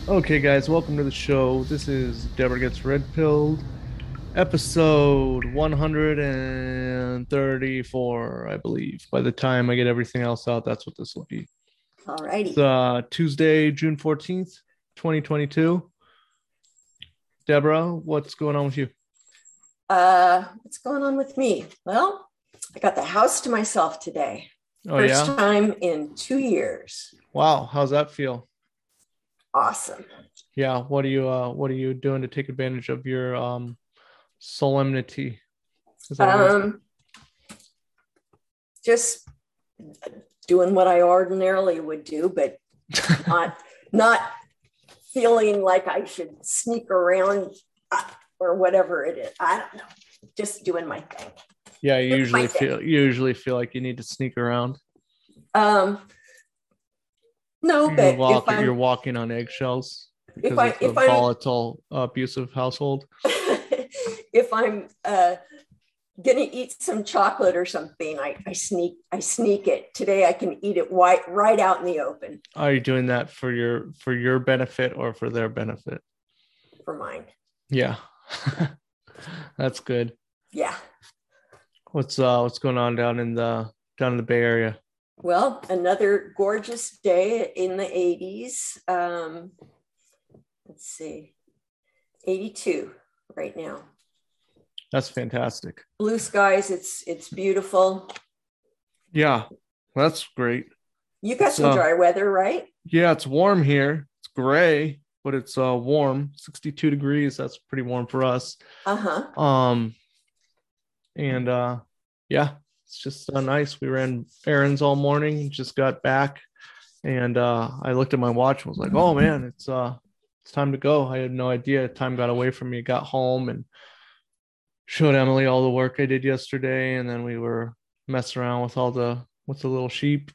Okay, guys, welcome to the show. This is Deborah Gets Red Pilled, episode 134, I believe. By the time I get everything else out, that's what this will be. It's Alrighty. Tuesday, June 14th, 2022. Deborah, what's going on with you? What's going on with me? Well, I got the house to myself today. Oh, First yeah? time in 2 years. Wow, how's that feel? Awesome. Yeah, what are you doing to take advantage of your solemnity? Is that what it's Um, just doing what I ordinarily would do, but not feeling like I should sneak around or whatever it is. I don't know. Just doing my thing. Yeah, you Doing my usually thing. feel like you need to sneak around. Um, no, but You're walking on eggshells if because I it's a if I'm volatile, abusive household. if I'm gonna eat some chocolate or something, I sneak it. Today I can eat it right out in the open Are you doing that for your benefit or for their benefit? for mine. Yeah. That's good. Yeah. What's going on down in the Bay Area? Well, another gorgeous day in the 80s. Let's see, 82 right now. That's fantastic. Blue skies. It's beautiful. Yeah, that's great. You got some So dry weather, right? yeah, it's warm here. It's gray, but it's warm, 62 degrees. That's pretty warm for us. Uh-huh. Um, and yeah, it's just nice. We ran errands all morning, just got back, and I looked at my watch and was like, oh man, it's time to go. I had no idea time got away from me. Got home and showed Emily all the work I did yesterday, and then we were messing around with the little sheep.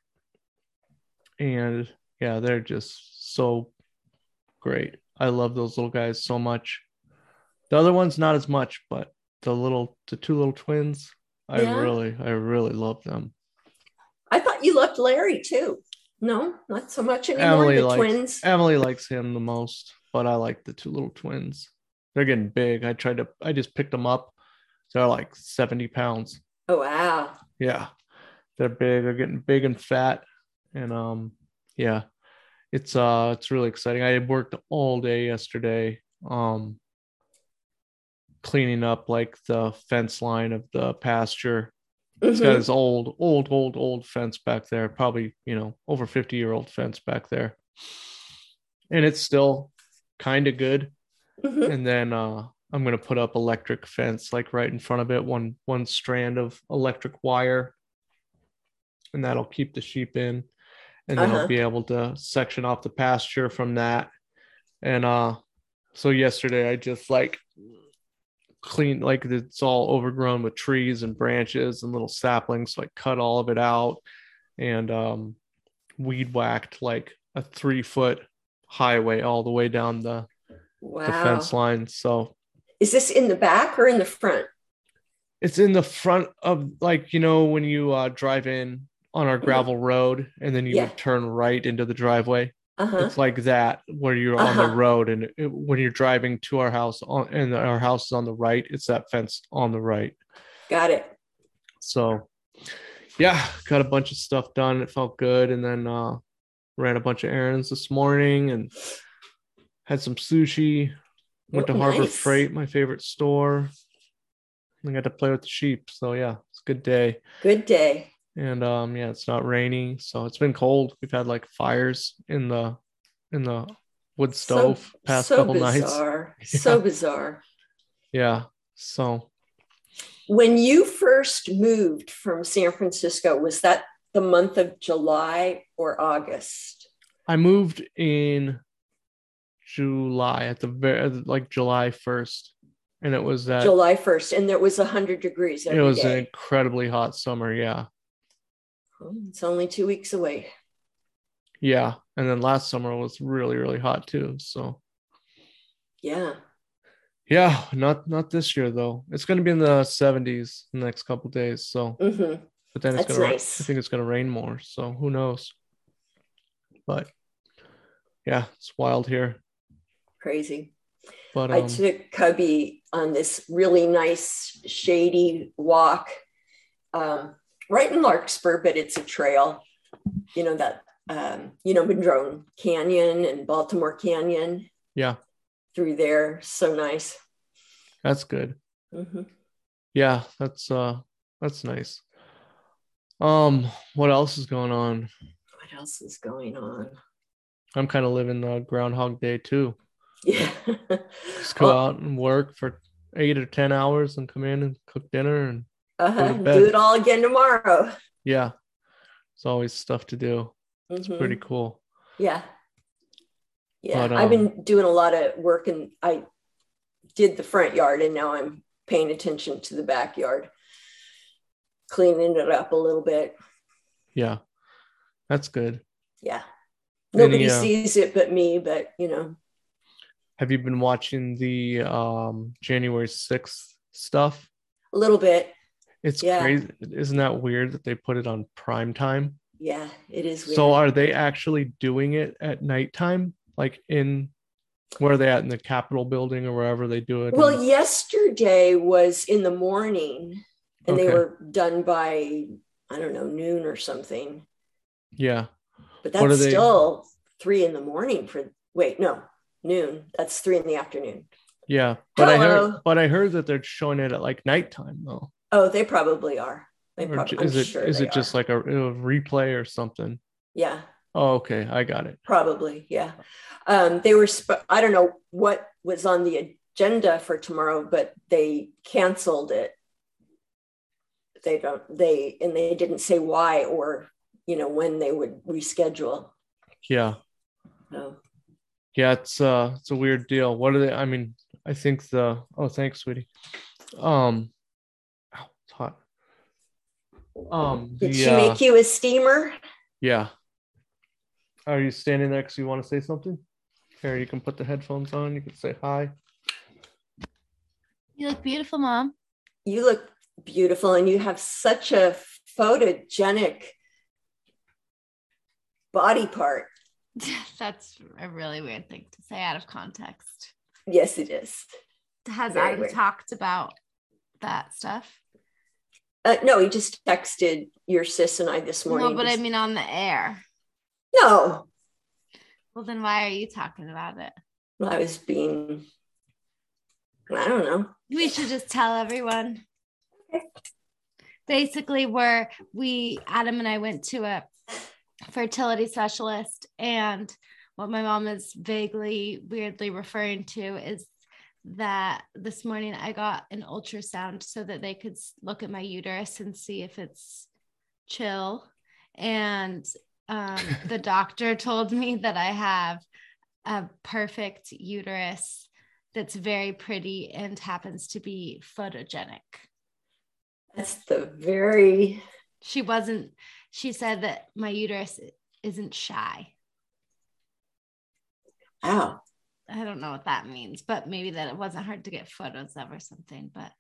And yeah, they're just so great. I love those little guys so much. The other ones not as much, but the two little twins, Yeah. I really love them. I thought you loved Larry too. No, not so much anymore. The twins. Emily likes him the most, but I like the two little twins. They're getting big. I just picked them up. They're like 70 pounds. Oh, wow. Yeah, they're big. They're getting big and fat, and yeah, it's really exciting. I worked all day yesterday, cleaning up like the fence line of the pasture. It's got Mm-hmm. this old fence back there, probably, over 50-year-old fence back there. And it's still kind of good. Mm-hmm. And then I'm gonna put up electric fence like right in front of it, one strand of electric wire, and that'll keep the sheep in. And then I'll Uh-huh. be able to section off the pasture from that. And so yesterday I just like clean, like it's all overgrown with trees and branches and little saplings, so I cut all of it out and weed whacked like a 3 foot highway all the way down the fence Wow. line. So Is this in the back or in the front? it's in the front of, like, when you drive in on our Mhm. gravel road and then you Yeah. would turn right into the driveway. Uh-huh. It's like that where you're on the Uh-huh. road, and when you're driving to our house and our house is on the right, it's that fence on the right. Got it. So yeah, got a bunch of stuff done. It felt good. And then ran a bunch of errands this morning and had some sushi. Went Oh, to Harbor nice. Freight, my favorite store. I got to play with the sheep. So yeah, it's a good day. Good day. And yeah, it's not raining, so it's been cold. We've had like fires in the wood So stove past so couple nights. bizarre. Yeah, So bizarre. yeah. So When you first moved from San Francisco, was that the month of July or August? I moved in July, at the very, like July 1st, and July 1st, and there was 100 degrees it every was an day. incredibly hot summer. Yeah, Oh, it's only 2 weeks away. yeah. And then last summer was really really hot too. So Yeah. yeah, not this year though. It's going to be in the 70s the next couple days. So, Mm-hmm. but then That's I nice. think it's gonna rain more. So who knows? But yeah, it's wild here. crazy. But I took Cubby on this really nice shady walk, right in Larkspur, but it's a trail. You know that Madrone Canyon and Baltimore Canyon. Yeah, through there, so nice. that's good. Mm-hmm. Yeah, that's nice. What else is going on? What else is going on? I'm kind of living Groundhog Day too. Yeah. Just go out and work for 8 or 10 hours and come in and cook dinner and go to bed. Do it all again tomorrow. Yeah, it's always stuff to do. It's pretty cool. Yeah. Yeah, But, I've been doing a lot of work, and I did the front yard, and now I'm paying attention to the backyard, cleaning it up a little bit. Yeah, that's good. Yeah. Nobody sees it but me, but Have you been watching the January 6th stuff? A little bit. It's crazy. Isn't that weird that they put it on prime time? Yeah, it is weird. So are they actually doing it at nighttime? Like where are they at, in the Capitol building or wherever they do it? Well, yesterday was in the morning, and they were done by, I don't know, noon or something. Yeah. But that's still 3 a.m. noon. That's 3 p.m. Yeah. But I heard that they're showing it at like nighttime though. Oh, they probably are. Is it just like a replay or something? Yeah. Oh, okay. I got it. Probably. Yeah. They were, I don't know what was on the agenda for tomorrow, but they canceled it. They didn't say why or, when they would reschedule. Yeah. Oh. Yeah. It's a weird deal. What are they? I mean, I think thanks, sweetie. It's hot. Did she make you a steamer? Yeah. Are you standing there because you want to say something? Here, you can put the headphones on. You can say hi. You look beautiful, Mom. You look beautiful, and you have such a photogenic body part. That's a really weird thing to say out of context. Yes, it is. Has Adam talked about that stuff? No, he just texted your sis and I this morning. No, but I mean on the air. No. Well, then why are you talking about it? Well, I don't know. We should just tell everyone. Okay. Basically, Adam and I went to a fertility specialist, and what my mom is weirdly referring to is that this morning I got an ultrasound so that they could look at my uterus and see if it's chill. And the doctor told me that I have a perfect uterus that's very pretty and happens to be photogenic. That's she said that my uterus isn't shy. Wow. I don't know what that means, but maybe that it wasn't hard to get photos of or something, but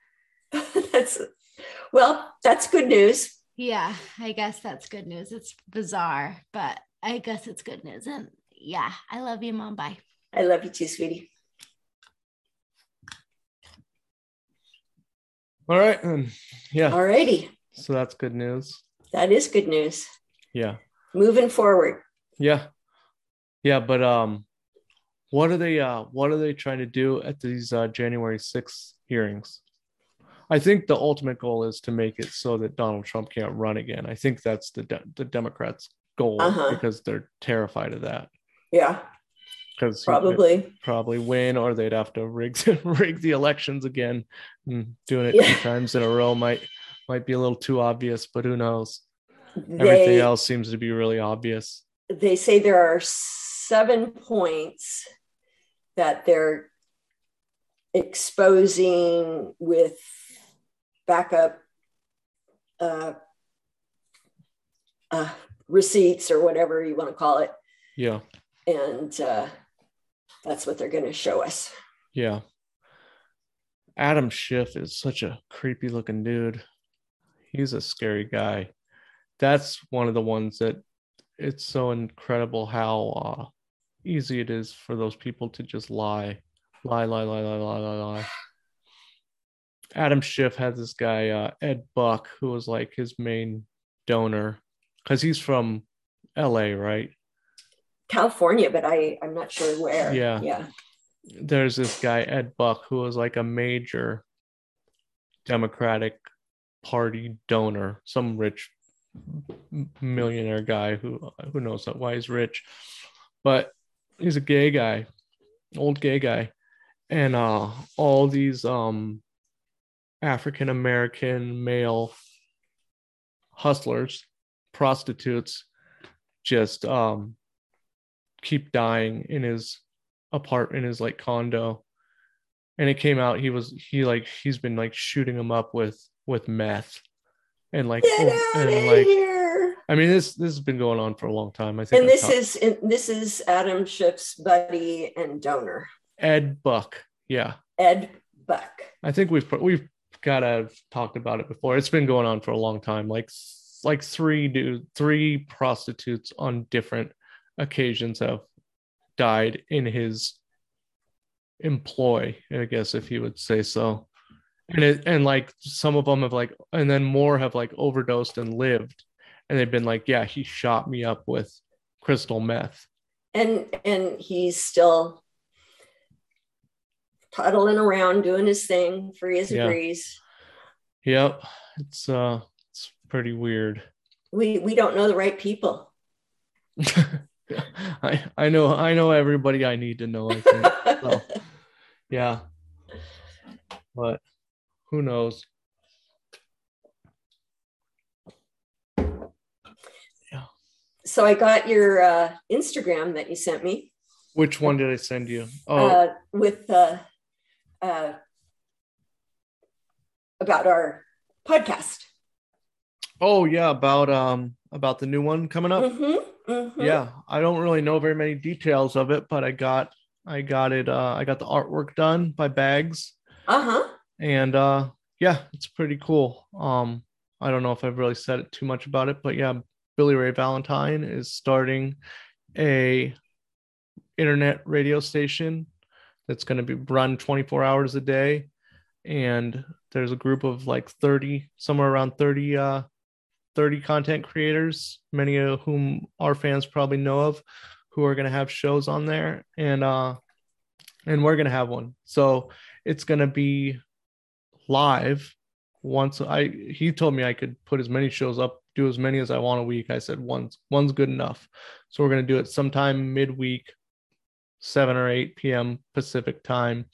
that's good news. Yeah, I guess that's good news. It's bizarre, but I guess it's good news. And yeah, I love you, Mom. Bye. I love you too, sweetie. All right. Yeah. All righty. So that's good news. That is good news. Yeah. Moving forward. Yeah. Yeah. But what are they trying to do at these January 6th hearings? I think the ultimate goal is to make it so that Donald Trump can't run again. I think that's the Democrats' goal because they're terrified of that. Yeah. Because probably win, or they'd have to rig the elections again. And doing it 2 times in a row might be a little too obvious, but who knows? Everything else seems to be really obvious. They say there are 7 points that they're exposing with backup receipts or whatever you want to call it. Yeah. And that's what they're going to show us. Yeah. Adam Schiff is such a creepy looking dude. He's a scary guy. That's one of the ones that it's so incredible how easy it is for those people to just lie. Adam Schiff had this guy, Ed Buck, who was like his main donor because he's from LA, right? California, but I'm not sure where. Yeah. There's this guy, Ed Buck, who was like a major Democratic Party donor, some rich millionaire guy who knows why he's rich, but he's a gay guy, old gay guy, and all these African American male hustlers, prostitutes, just keep dying in his like condo. And it came out he's been like shooting them up with meth and like here. I mean this has been going on for a long time. I think. And this is Adam Schiff's buddy and donor, Ed Buck. Yeah. Ed Buck. I think we've gotta talked about it before. It's been going on for a long time. Like three prostitutes on different occasions have died in his employ, I guess, if you would say so. And like some of them have like, and then more have like overdosed and lived, and they've been like, yeah, he shot me up with crystal meth, and he's still puddling around doing his thing, free as a breeze. Yep, it's pretty weird. We don't know the right people. I know everybody I need to know, I think. So, yeah, but who knows? Yeah. So I got your Instagram that you sent me. Which one did I send you? With about our podcast. Oh yeah, about the new one coming up. Yeah, I don't really know very many details of it, but I got it. I got the artwork done by Bags. And yeah, it's pretty cool. I don't know if I've really said it too much about it, but yeah, Billy Ray Valentine is starting a internet radio station that's going to be run 24 hours a day, and there's a group of like 30, somewhere around 30 content creators, many of whom our fans probably know of, who are going to have shows on there, and we're going to have one. So it's going to be live. He told me I could put as many shows up, do as many as I want a week. I said one's good enough. So we're going to do it sometime midweek, 7 or 8 p.m. Pacific time,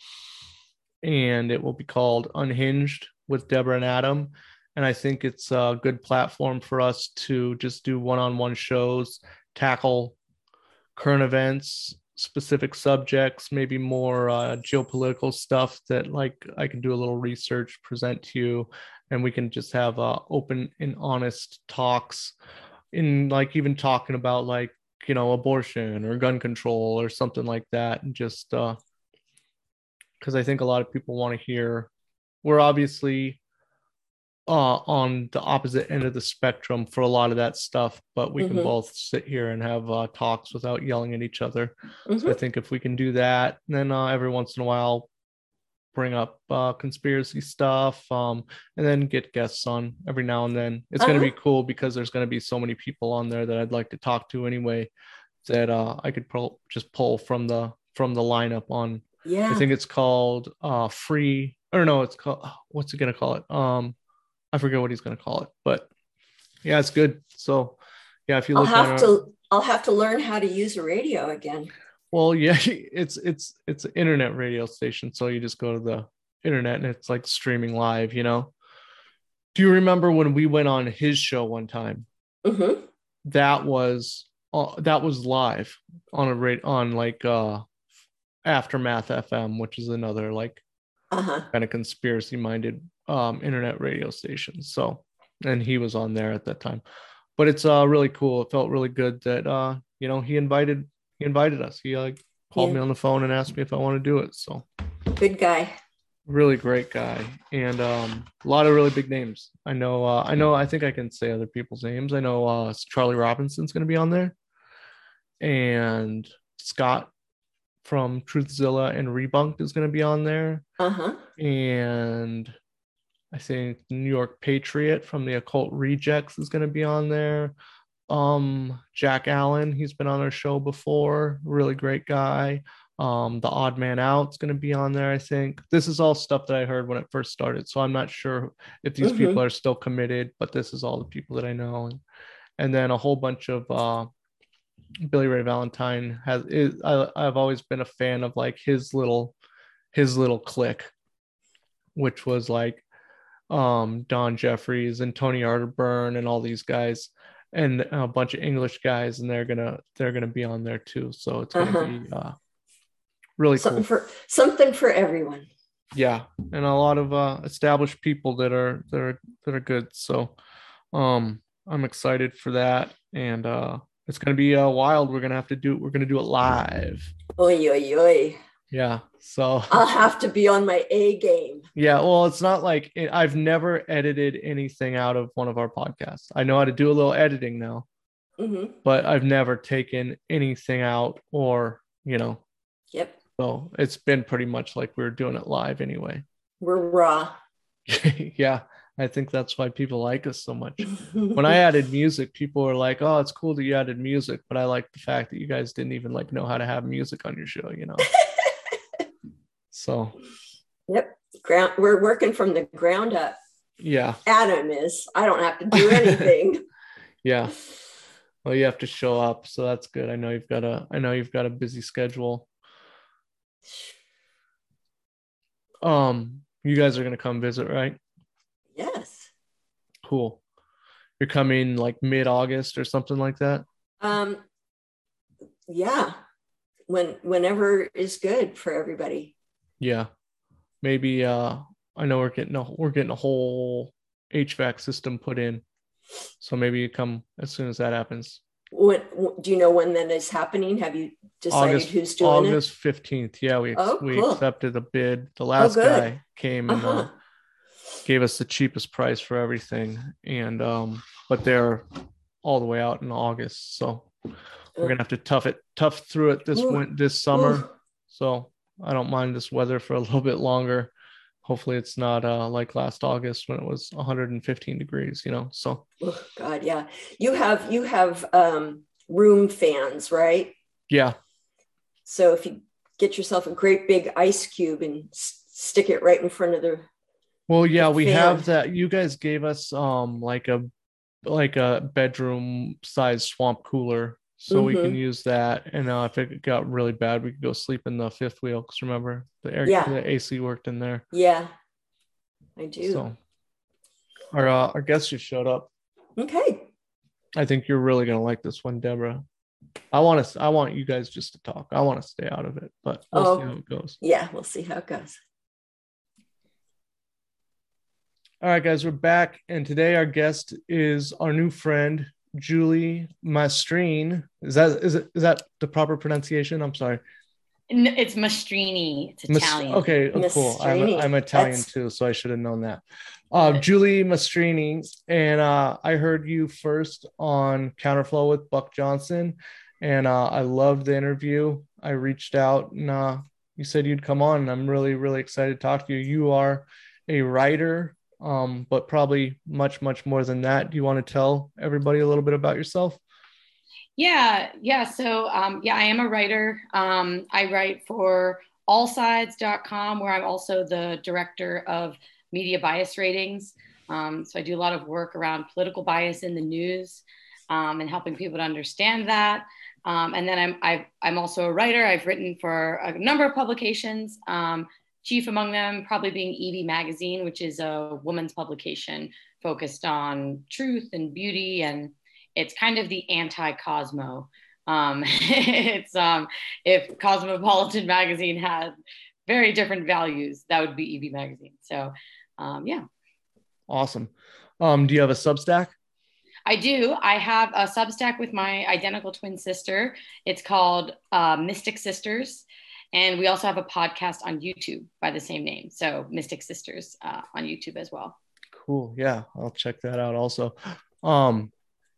and it will be called Unhinged with Deborah and Adam. And I think it's a good platform for us to just do one-on-one shows, tackle current events, specific subjects, maybe more geopolitical stuff that like I can do a little research, present to you, and we can just have open and honest talks in like even talking about like, you know, abortion or gun control or something like that. And just because I think a lot of people want to hear, we're obviously on the opposite end of the spectrum for a lot of that stuff, but we can both sit here and have talks without yelling at each other. So I think if we can do that, then every once in a while bring up conspiracy stuff, and then get guests on every now and then. It's going to be cool because there's going to be so many people on there that I'd like to talk to anyway, that I could just pull from the lineup on. I think it's called free, or no, it's called, what's it going to call it? I forget what he's going to call it, but yeah, it's good. So yeah, if you look, I'll have to learn how to use a radio again. Well, yeah, it's an internet radio station. So you just go to the internet and it's like streaming live, you know? Do you remember when we went on his show one time? That was live on like Aftermath FM, which is another like kind of conspiracy minded internet radio station. So, and he was on there at that time, but it's really cool. It felt really good that you know, he invited us. He like called me on the phone and asked me if I want to do it. So good guy, really great guy, and a lot of really big names. I know I think I can say other people's names. I know Charlie Robinson's going to be on there, and Scott from Truthzilla and Rebunked is going to be on there. Uh-huh. And I think New York Patriot from the Occult Rejects is going to be on there. Jack Allen, he's been on our show before, really great guy. The Odd Man Out's going to be on there, I think. This is all stuff that I heard when it first started, so I'm not sure if these people are still committed, but this is all the people that I know. And then a whole bunch of Billy Ray Valentine I've always been a fan of like his little clique, which was like Don Jeffries and Tony Arterburn and all these guys, and a bunch of English guys, and they're gonna be on there too. So it's gonna be really something cool. Something for everyone. Yeah, and a lot of established people that are good. So I'm excited for that, and it's gonna be wild. We're gonna do it live. Oy, oy, oy. Yeah, so I'll have to be on my A game. Yeah, well, it's not like I've never edited anything out of one of our podcasts. I know how to do a little editing now, but I've never taken anything out or, Yep. So it's been pretty much like we're doing it live anyway. We're raw. Yeah, I think that's why people like us so much. When I added music, people were like, "Oh, it's cool that you added music," but I like the fact that you guys didn't even like know how to have music on your show, So. Yep. We're working from the ground up. Yeah. Adam is. I don't have to do anything. Yeah. Well, you have to show up, so that's good. I know you've got a busy schedule. You guys are gonna come visit, right? Yes. Cool. You're coming like mid-August or something like that? Yeah. Whenever is good for everybody. Yeah. Maybe I know we're getting a whole HVAC system put in. So maybe you come as soon as that happens. Do you know when that is happening? Have you decided who's doing it? August 15th. Yeah, we cool. accepted a bid. The last guy came and gave us the cheapest price for everything. And but they're all the way out in August. So we're gonna have to tough through it this summer. So I don't mind this weather for a little bit longer. Hopefully it's not like last August when it was 115 degrees, so. Oh God, yeah. You have room fans, right? Yeah. So if you get yourself a great big ice cube and stick it right in front of the Well, yeah, we have that. You guys gave us like a bedroom size swamp cooler. So we can use that. And if it got really bad, we could go sleep in the fifth wheel. Because remember, the AC worked in there. Yeah, I do. So our guest just showed up. Okay. I think you're really going to like this one, Deborah. I want you guys just to talk. I want to stay out of it, but we'll see how it goes. Yeah, we'll see how it goes. All right, guys, we're back. And today our guest is our new friend, Julie Mastrini. Is that the proper pronunciation? I'm sorry. No, it's Mastrini. It's Italian. Okay, cool. I'm Italian too, so I should have known that. Julie Mastrini, and I heard you first on Counterflow with Buck Johnson, and I loved the interview. I reached out, and you said you'd come on, and I'm really, really excited to talk to you. You are a writer, but probably much, much more than that. Do you want to tell everybody a little bit about yourself? Yeah. So, I am a writer. I write for allsides.com, where I'm also the director of media bias ratings. So I do a lot of work around political bias in the news, and helping people to understand that. And then I'm also a writer. I've written for a number of publications, chief among them probably being Evie Magazine, which is a woman's publication focused on truth and beauty, and it's kind of the anti-Cosmo. It's if Cosmopolitan magazine had very different values, that would be Evie Magazine. So yeah. Awesome. Do you have a Substack? I do. I have a Substack with my identical twin sister. It's called Mystic Sisters. And we also have a podcast on YouTube by the same name. So Mystic Sisters on YouTube as well. Cool. Yeah, I'll check that out also.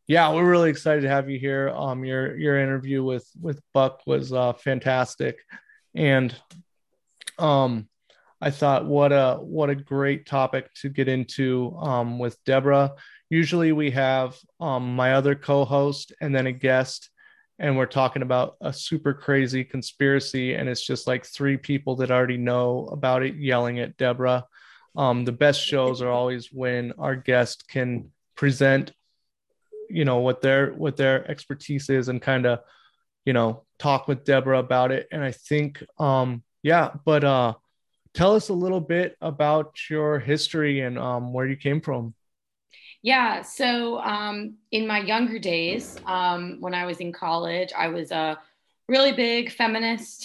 Yeah, we're really excited to have you here. Your interview with Buck was fantastic, and um, I thought what a great topic to get into with Deborah. Usually we have my other co-host and then a guest, and we're talking about a super crazy conspiracy, and it's just like three people that already know about it yelling at Deborah. The best shows are always when our guest can present, what their expertise is and kind of, talk with Deborah about it. And I think, yeah, but tell us a little bit about your history and where you came from. Yeah. So in my younger days, when I was in college, I was a really big feminist.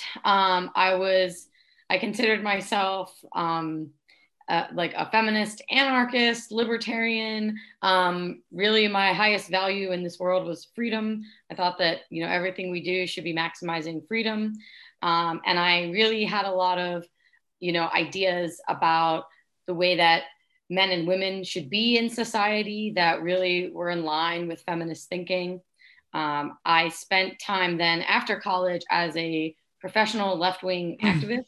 I considered myself like a feminist, anarchist, libertarian. Really, my highest value in this world was freedom. I thought that, everything we do should be maximizing freedom. And I really had a lot of, ideas about the way that men and women should be in society that really were in line with feminist thinking. I spent time then after college as a professional left-wing activist.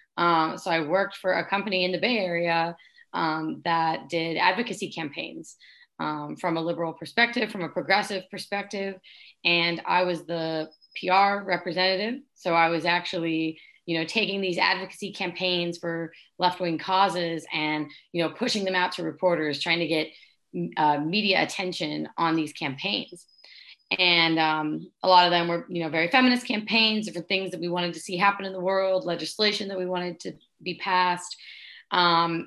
So I worked for a company in the Bay Area that did advocacy campaigns from a liberal perspective, from a progressive perspective. And I was the PR representative. So I was actually, taking these advocacy campaigns for left-wing causes and, pushing them out to reporters, trying to get media attention on these campaigns. And a lot of them were, very feminist campaigns, different things that we wanted to see happen in the world, legislation that we wanted to be passed. And,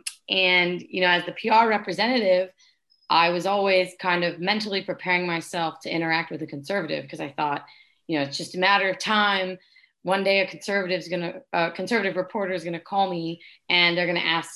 as the PR representative, I was always kind of mentally preparing myself to interact with a conservative because I thought, it's just a matter of time. One day a conservative reporter is going to call me and they're going to ask,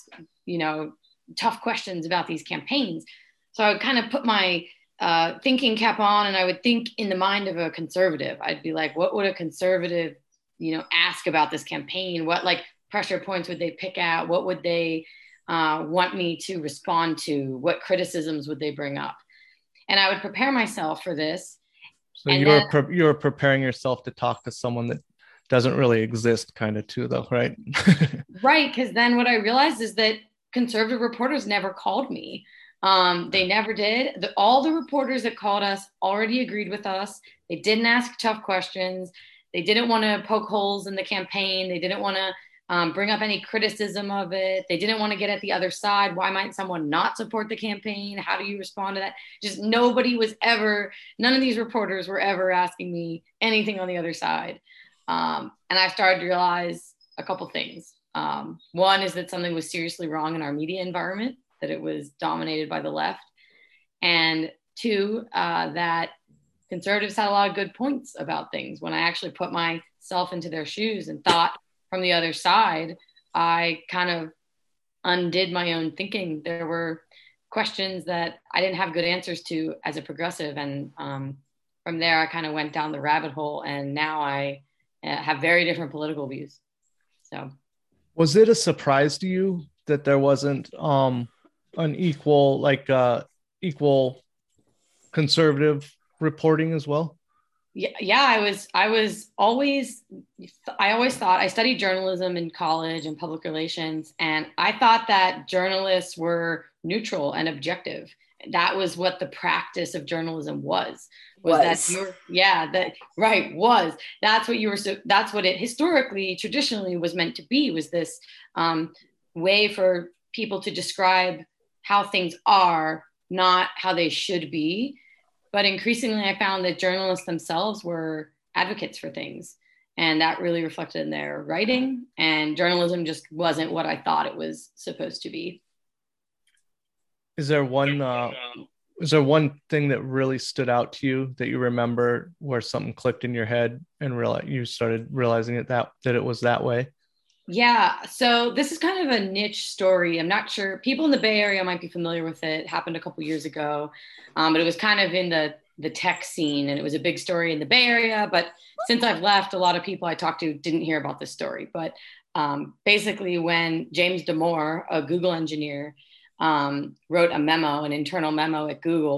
tough questions about these campaigns. So I would kind of put my thinking cap on and I would think in the mind of a conservative. I'd be like, what would a conservative, ask about this campaign? What like pressure points would they pick at? What would they want me to respond to? What criticisms would they bring up? And I would prepare myself for this. So you're preparing yourself to talk to someone that doesn't really exist kind of too though, right? Right. Because then what I realized is that conservative reporters never called me. They never did. All the reporters that called us already agreed with us. They didn't ask tough questions. They didn't want to poke holes in the campaign. They didn't want to bring up any criticism of it. They didn't want to get at the other side. Why might someone not support the campaign? How do you respond to that? Just none of these reporters were ever asking me anything on the other side. And I started to realize a couple things. One is that something was seriously wrong in our media environment, that it was dominated by the left. And two, that conservatives had a lot of good points about things. When I actually put myself into their shoes and thought from the other side, I kind of undid my own thinking. There were questions that I didn't have good answers to as a progressive. And from there, I kind of went down the rabbit hole. And now I have very different political views. So, was it a surprise to you that there wasn't an equal conservative reporting as well? Yeah, I always thought, I studied journalism in college and public relations, and I thought that journalists were neutral and objective. That was what the practice of journalism was. That's what it historically, traditionally was meant to be, was this way for people to describe how things are, not how they should be. But increasingly, I found that journalists themselves were advocates for things. And that really reflected in their writing. And journalism just wasn't what I thought it was supposed to be. Is there one thing that really stood out to you that you remember where something clicked in your head and you started realizing that it was that way? Yeah. So this is kind of a niche story. I'm not sure people in the Bay Area might be familiar with it. It happened a couple years ago, but it was kind of in the tech scene, and it was a big story in the Bay Area. But since I've left, a lot of people I talked to didn't hear about this story. But basically, when James Damore, a Google engineer, wrote an internal memo at Google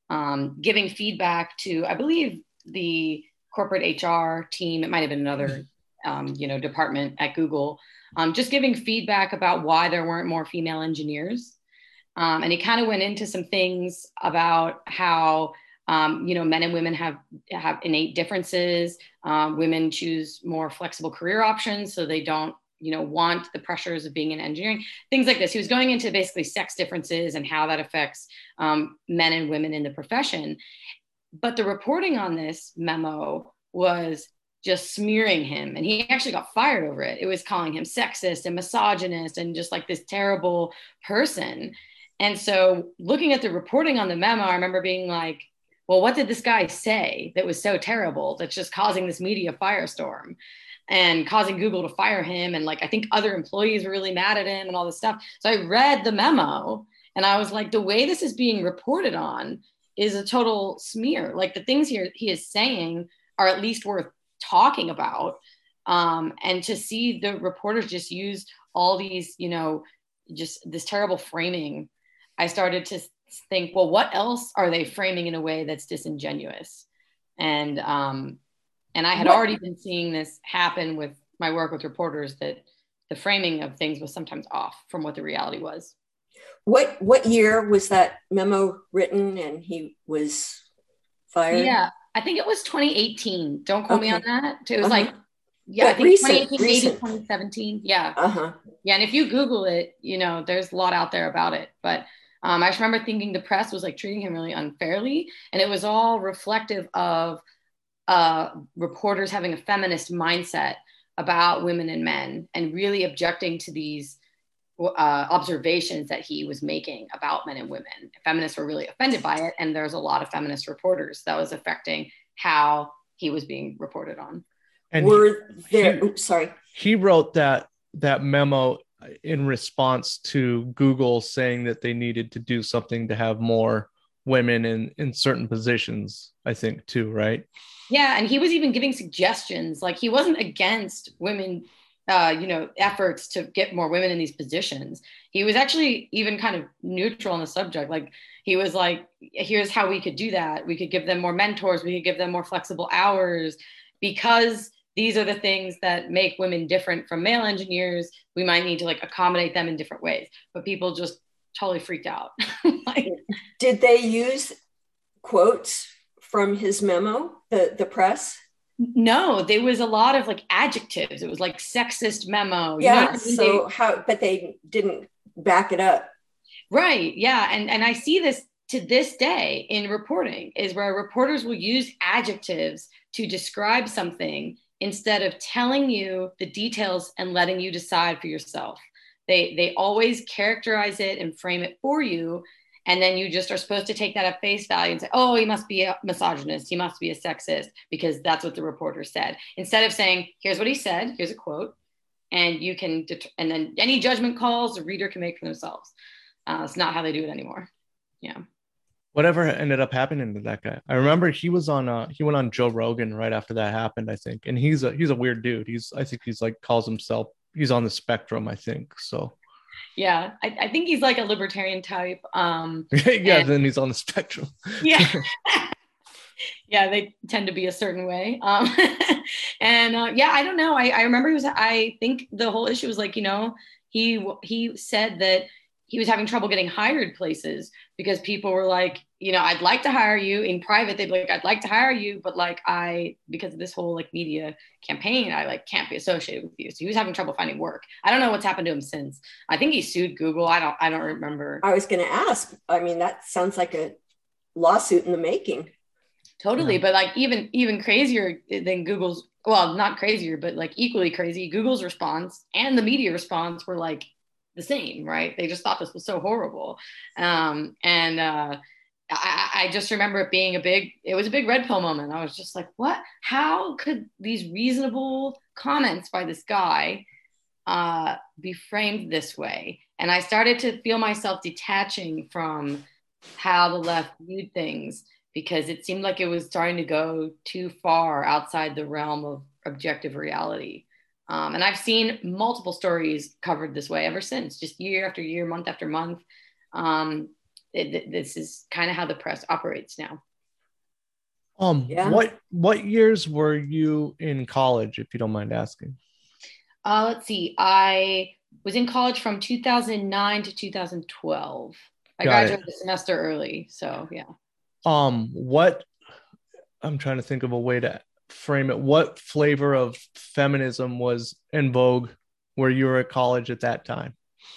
giving feedback to, I believe, the corporate HR team. It might have been another, department at Google, just giving feedback about why there weren't more female engineers. And he kind of went into some things about how, men and women have innate differences. Women choose more flexible career options, so they don't, want the pressures of being in engineering, things like this. He was going into basically sex differences and how that affects men and women in the profession. But the reporting on this memo was just smearing him. And he actually got fired over it. It was calling him sexist and misogynist and just like this terrible person. And so looking at the reporting on the memo, I remember being like, well, what did this guy say that was so terrible that's just causing this media firestorm and causing Google to fire him? And like, I think other employees were really mad at him and all this stuff. So I read the memo and I was like, the way this is being reported on is a total smear. Like the things he is saying are at least worth talking about. And to see the reporters just use all these, just this terrible framing, I started to think, well, what else are they framing in a way that's disingenuous? And I had already been seeing this happen with my work with reporters, that the framing of things was sometimes off from what the reality was. What year was that memo written and he was fired? Yeah, I think it was 2018. Don't quote me on that. It was I think recent, 2018, maybe 2017. Yeah. Yeah. And if you Google it, there's a lot out there about it. But I just remember thinking the press was like treating him really unfairly. And it was all reflective of reporters having a feminist mindset about women and men and really objecting to these observations that he was making about men and women. Feminists were really offended by it. And there's a lot of feminist reporters that was affecting how he was being reported on. And he wrote that memo in response to Google saying that they needed to do something to have more women in certain positions, I think too, right? Yeah. And he was even giving suggestions. Like he wasn't against women, efforts to get more women in these positions. He was actually even kind of neutral on the subject. Like he was like, here's how we could do that. We could give them more mentors. We could give them more flexible hours, because these are the things that make women different from male engineers. We might need to like accommodate them in different ways. But people just totally freaked out. Did they use quotes from his memo, the press? No, there was a lot of like adjectives. It was like sexist memo. Yeah. But they didn't back it up. Right. Yeah. And I see this to this day in reporting, is where reporters will use adjectives to describe something instead of telling you the details and letting you decide for yourself. They always characterize it and frame it for you. And then you just are supposed to take that at face value and say, oh, he must be a misogynist. He must be a sexist, because that's what the reporter said. Instead of saying, here's what he said, here's a quote, and you can, and then any judgment calls the reader can make for themselves. It's not how they do it anymore. Yeah. Whatever ended up happening to that guy? I remember he went on Joe Rogan right after that happened, I think. And he's a weird dude. I think he's like calls himself, he's on the spectrum, I think. So yeah, I think he's like a libertarian type. Then he's on the spectrum. Yeah. Yeah, they tend to be a certain way. I don't know. I remember I think the whole issue was like, he said that he was having trouble getting hired places because people were like, I'd like to hire you in private. They'd be like, I'd like to hire you, but like because of this whole like media campaign, I like can't be associated with you. So he was having trouble finding work. I don't know what's happened to him since. I think he sued Google. I don't remember. I was going to ask. I mean, that sounds like a lawsuit in the making. Totally. Yeah. But like even crazier than Google's, well, not crazier, but like equally crazy, Google's response and the media response were like the same, right? They just thought this was so horrible. I just remember it being it was a big red pill moment. I was just like, what? How could these reasonable comments by this guy be framed this way? And I started to feel myself detaching from how the left viewed things, because it seemed like it was starting to go too far outside the realm of objective reality. And I've seen multiple stories covered this way ever since, just year after year, month after month. this is kind of how the press operates now. What years were you in college, if you don't mind asking? Let's see. I was in college from 2009 to 2012. I graduated a semester early, so yeah. What I'm trying to think of a way to frame it. What flavor of feminism was in vogue where you were at college at that time?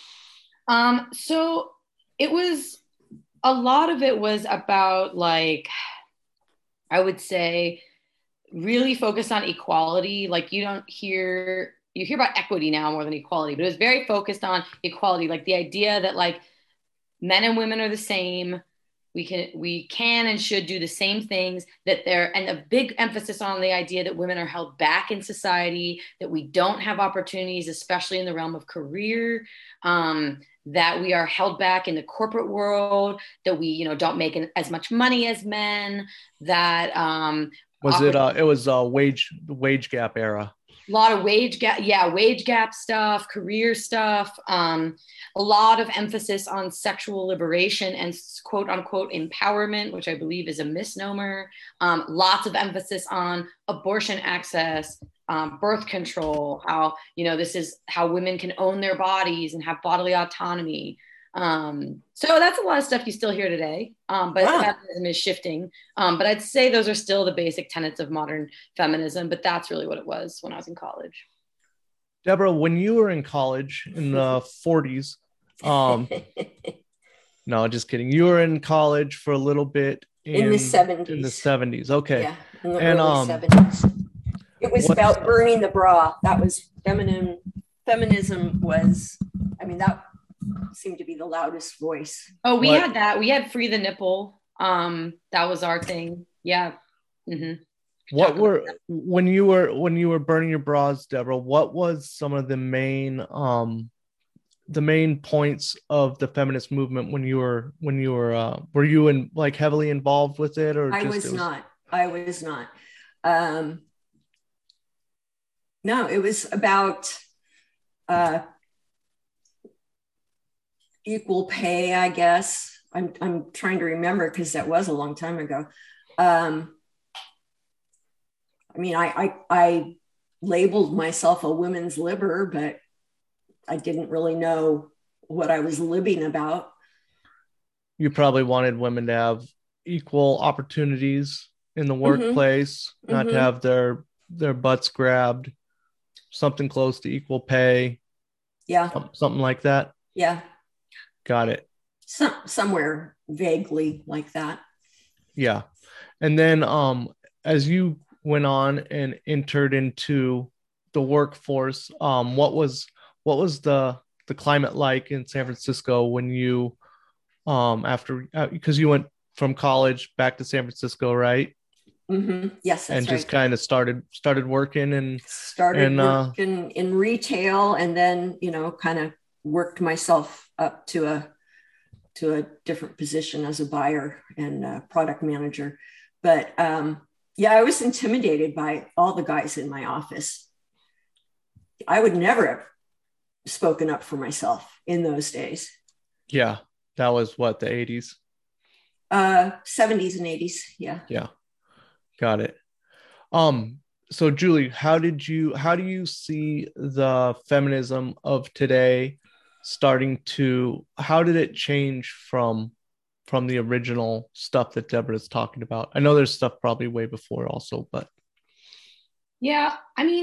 So it was, a lot of it was about, like, I would say, really focused on equality. Like, you hear about equity now more than equality, but it was very focused on equality. Like the idea that, like, men and women are the same. We can and should do the same things, and a big emphasis on the idea that women are held back in society, that we don't have opportunities, especially in the realm of career, that we are held back in the corporate world, that we, don't make as much money as men, that it was a wage gap era. A lot of wage gap stuff, career stuff, a lot of emphasis on sexual liberation and quote unquote empowerment, which I believe is a misnomer. Lots of emphasis on abortion access, birth control, how, this is how women can own their bodies and have bodily autonomy. So that's a lot of stuff you still hear today, but feminism is shifting. But I'd say those are still the basic tenets of modern feminism, but that's really what it was when I was in college. Deborah, when you were in college in the 40s, no, just kidding. You were in college for a little bit in the 70s. In the 70s. Okay. Yeah, in the early 70s. It was about burning the bra. That was feminism was, that seemed to be the loudest voice. Oh, we had that. We had free the nipple. That was our thing. Yeah. Mm-hmm. When you were burning your bras, Deborah, what was some of the main points of the feminist movement when you were heavily involved with it, or I was not. No, it was about equal pay, I guess. I'm trying to remember because that was a long time ago. I labeled myself a women's libber, but I didn't really know what I was libbing about. You probably wanted women to have equal opportunities in the workplace, not to have their butts grabbed, something close to equal pay. Yeah. Something like that. Yeah. Got it. Somewhere vaguely like that. Yeah. And then as you went on and entered into the workforce, what was the climate like in San Francisco when you because you went from college back to San Francisco, right? Mm-hmm. Yes, that's and just kind of started working working in retail, and then kind of worked myself up to a different position as a buyer and product manager. But I was intimidated by all the guys in my office. I would never have spoken up for myself in those days. Yeah, that was what, the 80s? 70s and 80s. Yeah. Got it. So Julie, how do you see the feminism of today how did it change from the original stuff that Deborah's talking about? I know there's stuff probably way before also, but yeah,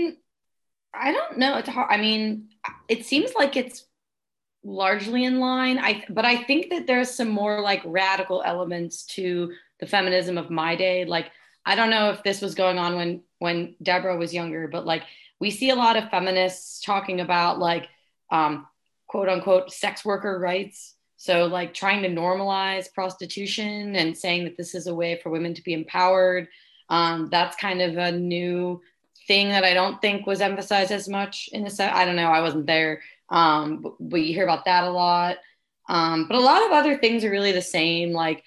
I don't know. It's hard. It seems like it's largely in line. But I think that there's some more like radical elements to the feminism of my day. Like, I don't know if this was going on when Deborah was younger, but like we see a lot of feminists talking about like quote unquote sex worker rights. So like trying to normalize prostitution and saying that this is a way for women to be empowered. That's kind of a new thing that I don't think was emphasized as much in the I don't know, I wasn't there. But you hear about that a lot. But a lot of other things are really the same, like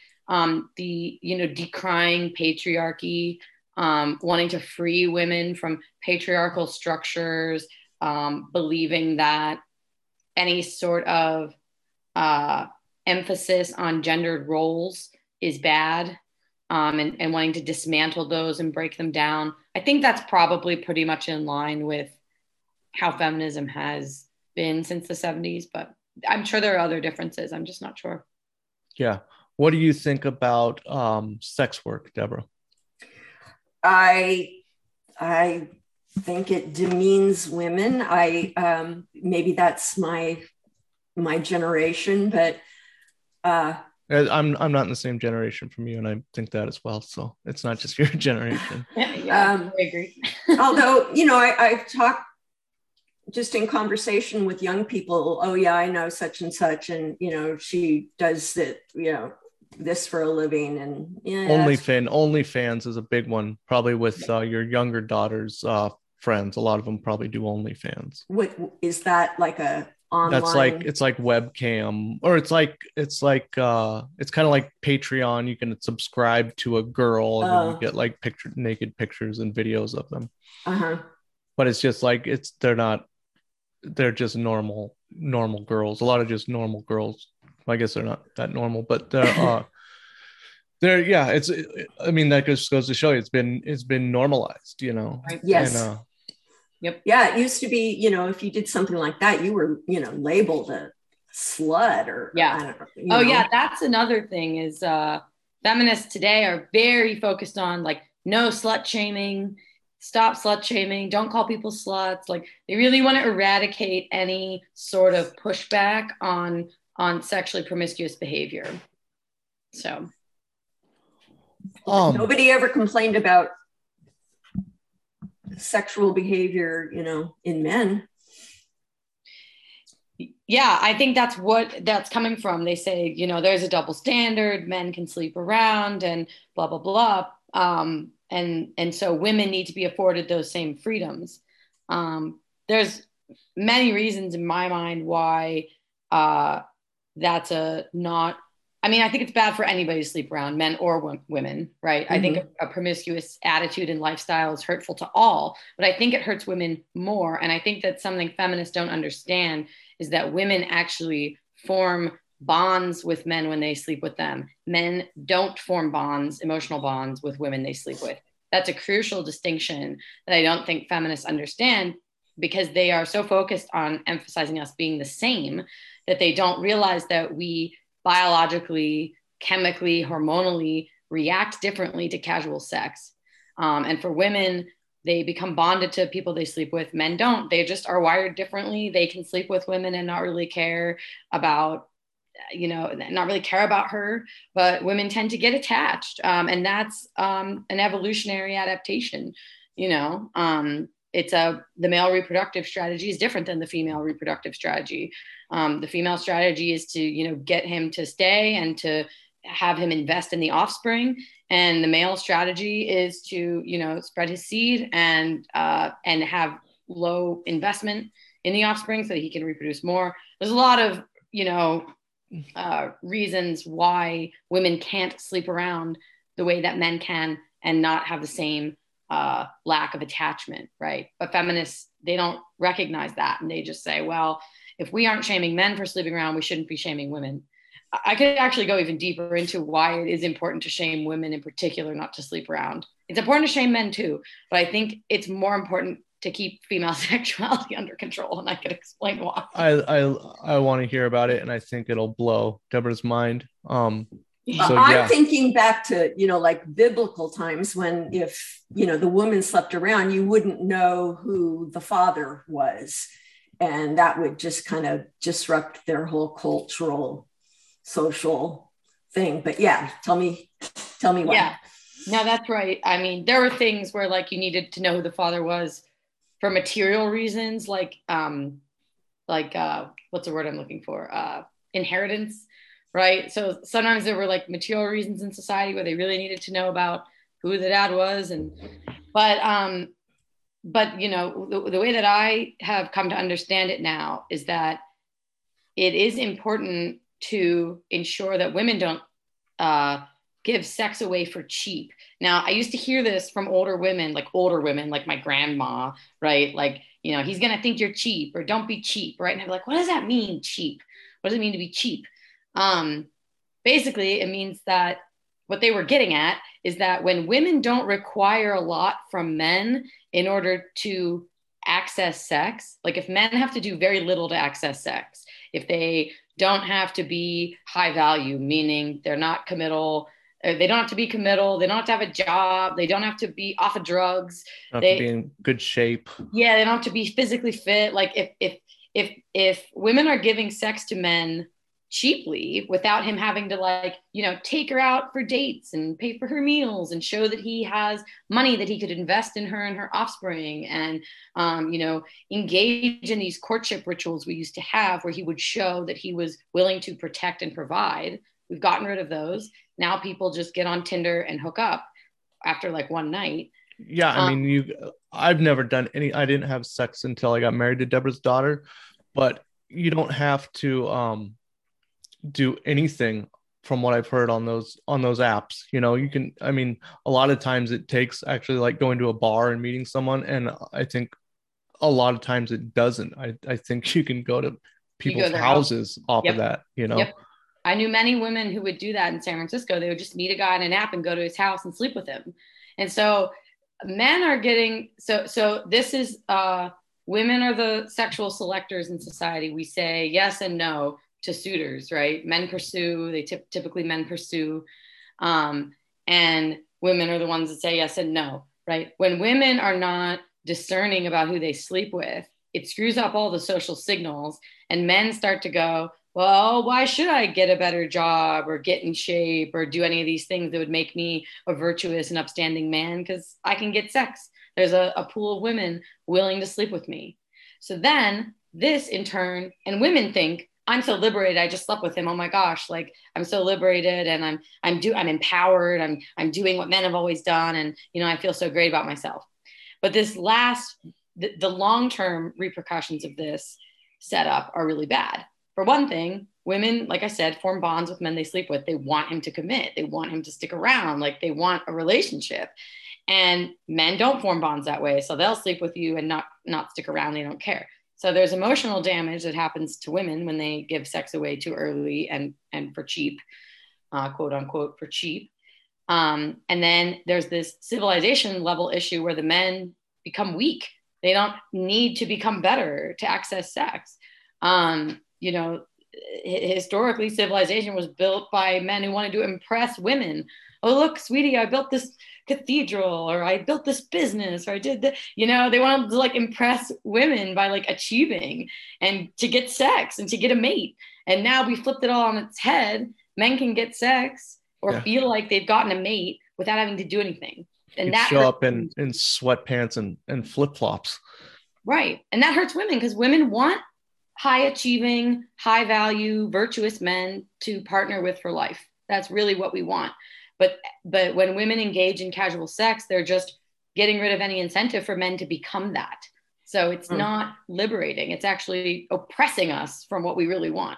decrying patriarchy, wanting to free women from patriarchal structures, believing that any sort of emphasis on gendered roles is bad, and wanting to dismantle those and break them down. I think that's probably pretty much in line with how feminism has been since the 70s, but I'm sure there are other differences. I'm just not sure. Yeah. What do you think about sex work, Deborah? I think it demeans women. Maybe that's my generation, but I'm not in the same generation from you, and I think that as well. So it's not just your generation. Yeah, I agree. Although, I've talked just in conversation with young people. Oh yeah, I know such and such, and she does it, this for a living, and OnlyFans is a big one, probably with your younger daughter's friends. A lot of them probably do OnlyFans. What is that, like a online? It's like webcam, or it's kind of like Patreon. You can subscribe to a girl and then you get like naked pictures and videos of them. But it's just like they're just normal girls. A lot of just normal girls. I guess they're not that normal, but they're that just goes to show you it's been normalized, Right. Yes. And, yep. Yeah, it used to be, if you did something like that, you were, labeled a slut or yeah. Yeah, that's another thing is feminists today are very focused on like no slut shaming, stop slut shaming, don't call people sluts. Like they really want to eradicate any sort of pushback on sexually promiscuous behavior. So nobody ever complained about sexual behavior, in men. Yeah, I think that's what that's coming from. They say, there's a double standard, men can sleep around and blah, blah, blah. And so women need to be afforded those same freedoms. There's many reasons in my mind why that's I think it's bad for anybody to sleep around, men or women, right? Mm-hmm. I think a promiscuous attitude and lifestyle is hurtful to all, but I think it hurts women more. And I think that something feminists don't understand is that women actually form bonds with men when they sleep with them. Men don't form emotional bonds with women they sleep with. That's a crucial distinction that I don't think feminists understand, because they are so focused on emphasizing us being the same that they don't realize that we biologically, chemically, hormonally react differently to casual sex. And for women, they become bonded to people they sleep with. Men don't. They just are wired differently. They can sleep with women and not really care about, not really care about her, but women tend to get attached. And that's an evolutionary adaptation, the male reproductive strategy is different than the female reproductive strategy. The female strategy is to, get him to stay and to have him invest in the offspring. And the male strategy is to, spread his seed and have low investment in the offspring so that he can reproduce more. There's a lot of, reasons why women can't sleep around the way that men can and not have the same lack of attachment, right? But feminists, they don't recognize that. And they just say, well, if we aren't shaming men for sleeping around, we shouldn't be shaming women. I could actually go even deeper into why it is important to shame women in particular not to sleep around. It's important to shame men too, but I think it's more important to keep female sexuality under control. And I could explain why. I want to hear about it, and I think it'll blow Deborah's mind. I'm thinking back to, like biblical times when if, the woman slept around, you wouldn't know who the father was. And that would just kind of disrupt their whole cultural, social thing. But yeah, tell me why. Yeah, no, that's right. I mean, there were things where like you needed to know who the father was for material reasons, like what's the word I'm looking for? Inheritance. Right. So sometimes there were like material reasons in society where they really needed to know about who the dad was. But the way that I have come to understand it now is that it is important to ensure that women don't give sex away for cheap. Now, I used to hear this from older women like my grandma, right? Like, he's going to think you're cheap, or don't be cheap, right? And I'm like, what does that mean, cheap? What does it mean to be cheap? Basically, it means that what they were getting at is that when women don't require a lot from men in order to access sex, like if men have to do very little to access sex, if they don't have to be high value, meaning they're not committal, they don't have to be committal, they don't have to have a job, they don't have to be off of drugs, Have to they be in good shape. yeah, they don't have to be physically fit. Like if women are giving sex to men cheaply without him having to like, you know, take her out for dates and pay for her meals and show that he has money that he could invest in her and her offspring and you know, engage in these courtship rituals we used to have where he would show that he was willing to protect and provide. We've gotten rid of those. Now people just get on Tinder and hook up after like one night. Yeah, I mean, I've never done any. I didn't have sex until I got married to Deborah's daughter, but you don't have to do anything from what I've heard on those apps. You know, you can. I mean, a lot of times it takes actually like going to a bar and meeting someone, and I think a lot of times it doesn't. I think you can go to people's houses off of that. You know. Yep. I knew many women who would do that in San Francisco. They would just meet a guy on an app and go to his house and sleep with him, and so men are getting so this is women are the sexual selectors in society. We say yes and no to suitors, right? Men pursue, they typically men pursue, and women are the ones that say yes and no, right? When women are not discerning about who they sleep with, it screws up all the social signals, and men start to go, well, why should I get a better job or get in shape or do any of these things that would make me a virtuous and upstanding man? Because I can get sex. There's a pool of women willing to sleep with me. So then this in turn, and women think, I'm so liberated. I just slept with him. Oh my gosh, like I'm so liberated and I'm empowered. I'm doing what men have always done. And, you know, I feel so great about myself. But this the long-term repercussions of this setup are really bad. For one thing, women, like I said, form bonds with men they sleep with. They want him to commit. They want him to stick around. Like they want a relationship. And men don't form bonds that way. So they'll sleep with you and not stick around. They don't care. So there's emotional damage that happens to women when they give sex away too early and for cheap, quote unquote, for cheap. And then there's this civilization level issue where the men become weak. They don't need to become better to access sex. You know, historically, civilization was built by men who wanted to impress women. Oh, look, sweetie, I built this cathedral, or I built this business, or I did that. You know, they wanted to like impress women by like achieving and to get sex and to get a mate. And now we flipped it all on its head. Men can get sex or feel like they've gotten a mate without having to do anything. And you'd that show up in sweatpants and flip-flops. Right. And that hurts women because women want high achieving, high value, virtuous men to partner with for life. That's really what we want. But when women engage in casual sex, they're just getting rid of any incentive for men to become that. So it's not liberating. It's actually oppressing us from what we really want.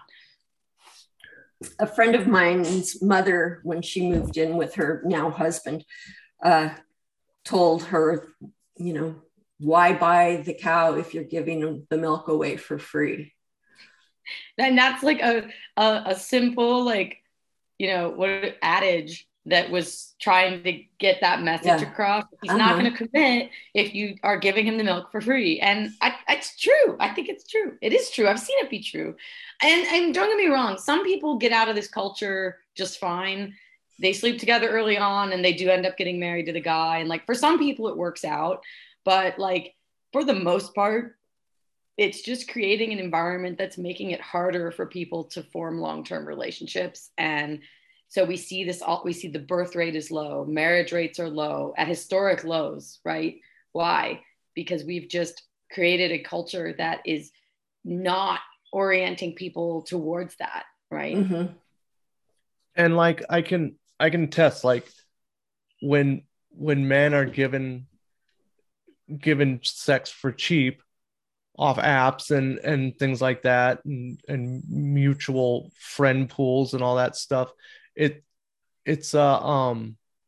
A friend of mine's mother, when she moved in with her now husband, told her, you know, why buy the cow if you're giving the milk away for free? And that's like a simple, like, you know, what adage that was trying to get that message across. He's not going to commit if you are giving him the milk for free. And it's true. I think it's true. It is true. I've seen it be true. And don't get me wrong. Some people get out of this culture just fine. They sleep together early on and they do end up getting married to the guy. And like, for some people it works out, but like for the most part, it's just creating an environment that's making it harder for people to form long-term relationships. And so we see the birth rate is low, marriage rates are low at historic lows, right? Why? Because we've just created a culture that is not orienting people towards that, right? Mm-hmm. And like I can test, like when men are given sex for cheap off apps and things like that, and mutual friend pools and all that stuff, it's I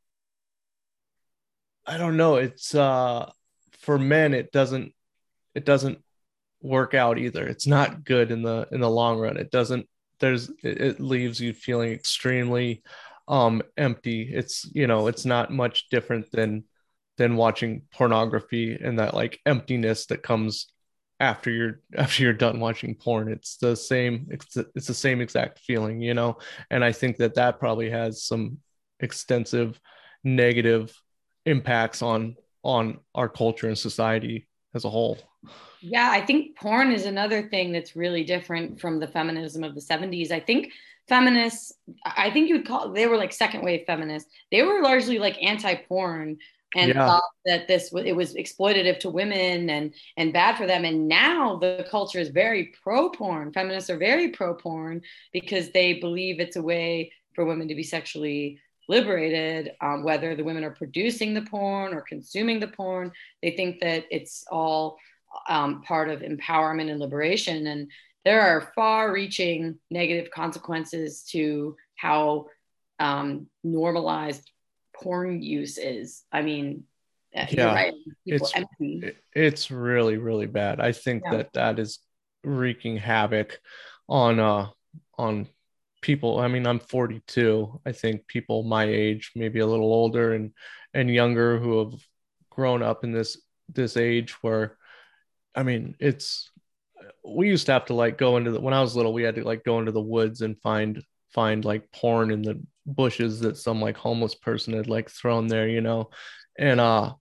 don't know, it's for men it doesn't work out either. It's not good in the long run. It doesn't it leaves you feeling extremely empty. It's, it's not much different than watching pornography, and that like emptiness that comes after you're done watching porn. It's the same exact feeling, and I think that probably has some extensive negative impacts on our culture and society as a whole. Yeah, I think porn is another thing that's really different from the feminism of the 70s. I think feminists, I think you would call, they were like second wave feminists. They were largely like anti-porn and Yeah. thought that it was exploitative to women and bad for them. And now the culture is very pro porn. Feminists are very pro porn because they believe it's a way for women to be sexually liberated, whether the women are producing the porn or consuming the porn. They think that it's all part of empowerment and liberation. And there are far-reaching negative consequences to how normalized porn use is. I mean, you're right. It's really, really bad. I think that is wreaking havoc on people. I mean, I'm 42. I think people my age, maybe a little older and younger, who have grown up in this age where, I mean, we used to have to like go into when I was little, we had to like go into the woods and find like porn in the bushes that some like homeless person had like thrown there, and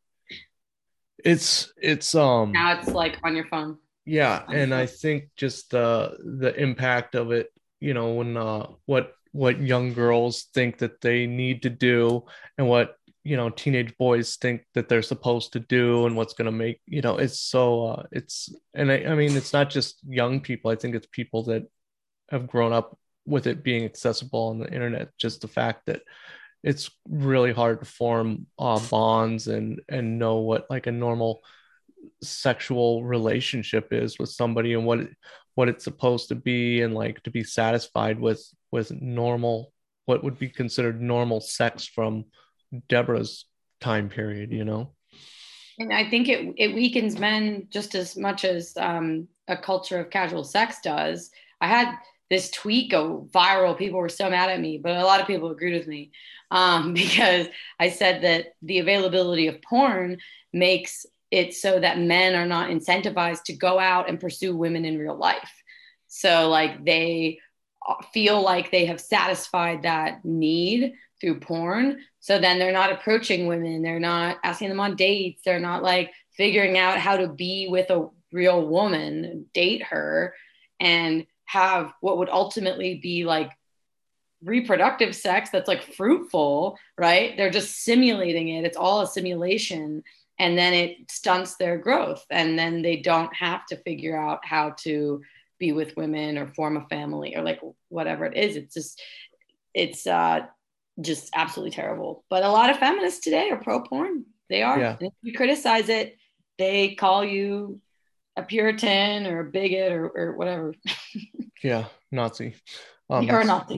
it's now it's like on your phone. Yeah, and I think just the impact of it, when what young girls think that they need to do, and what teenage boys think that they're supposed to do, and what's going to make, it's so and I mean, it's not just young people. I think it's people that have grown up with it being accessible on the internet. Just the fact that it's really hard to form bonds and know what like a normal sexual relationship is with somebody, and what it's supposed to be, and like to be satisfied with normal, what would be considered normal sex from Deborah's time period. And I think it weakens men just as much as a culture of casual sex does. I had this tweet go viral. People were so mad at me, but a lot of people agreed with me because I said that the availability of porn makes it so that men are not incentivized to go out and pursue women in real life. So like they feel like they have satisfied that need through porn. So then they're not approaching women. They're not asking them on dates. They're not like figuring out how to be with a real woman, date her, and have what would ultimately be like reproductive sex that's like fruitful, right? They're just simulating it. It's all a simulation. And then it stunts their growth. And then they don't have to figure out how to be with women or form a family or like whatever it is. It's just absolutely terrible. But a lot of feminists today are pro porn. They are. Yeah. If you criticize it, they call you a Puritan or a bigot or whatever. Yeah, Nazi. Or Nazi.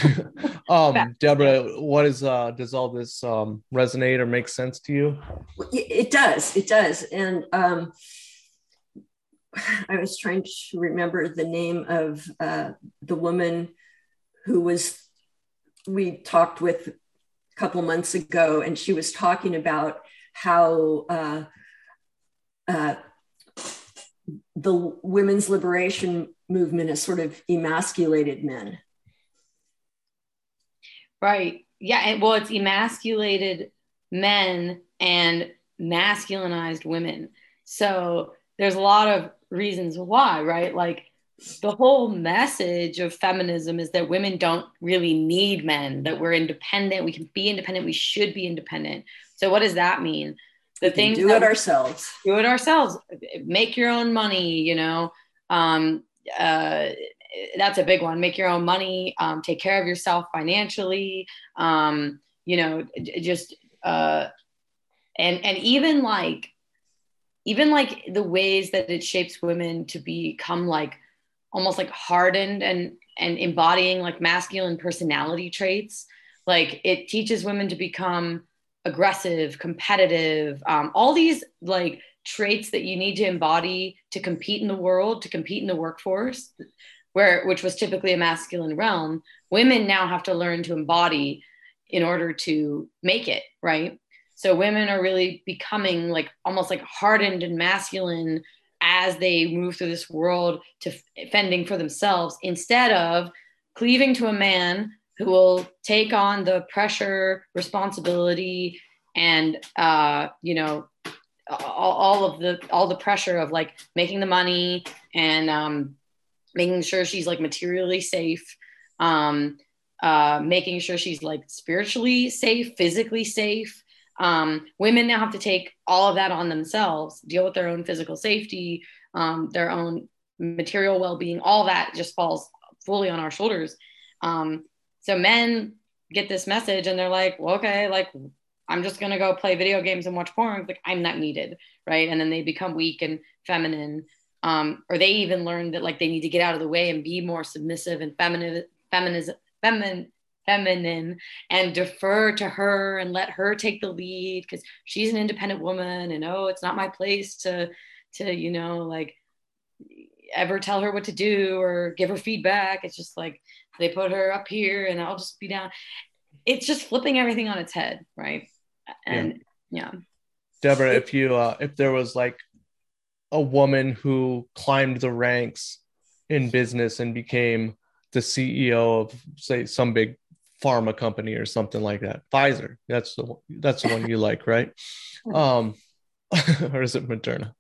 Deborah, what is does all this resonate or make sense to you? It does. And I was trying to remember the name of the woman who we talked with a couple months ago, and she was talking about how the women's liberation movement has sort of emasculated men. Right. Yeah. And well, it's emasculated men and masculinized women. So there's a lot of reasons why, right? Like the whole message of feminism is that women don't really need men, that we're independent. We can be independent. We should be independent. So what does that mean? The things do it ourselves. Do it ourselves. Make your own money, that's a big one. Make your own money, take care of yourself financially, just and even like the ways that it shapes women to become like almost like hardened and embodying like masculine personality traits. Like it teaches women to become aggressive, competitive, all these like traits that you need to embody to compete in the world, to compete in the workforce, which was typically a masculine realm, women now have to learn to embody in order to make it, right? So women are really becoming like almost like hardened and masculine as they move through this world to fending for themselves, instead of cleaving to a man who will take on the pressure, responsibility, and all the pressure of like making the money and making sure she's like materially safe, making sure she's like spiritually safe, physically safe. Women now have to take all of that on themselves, deal with their own physical safety, their own material well-being. All that just falls fully on our shoulders. So men get this message and they're like, well, okay, like I'm just going to go play video games and watch porn. Like I'm not needed. Right. And then they become weak and feminine. Or they even learn that like they need to get out of the way and be more submissive and feminine and defer to her and let her take the lead because she's an independent woman, and it's not my place to like ever tell her what to do or give her feedback. It's just like they put her up here and I'll just be down. It's just flipping everything on its head, right? And yeah. Deborah, if there was like a woman who climbed the ranks in business and became the CEO of, say, some big pharma company or something like that, Pfizer, that's the one you like, right? Or is it Moderna?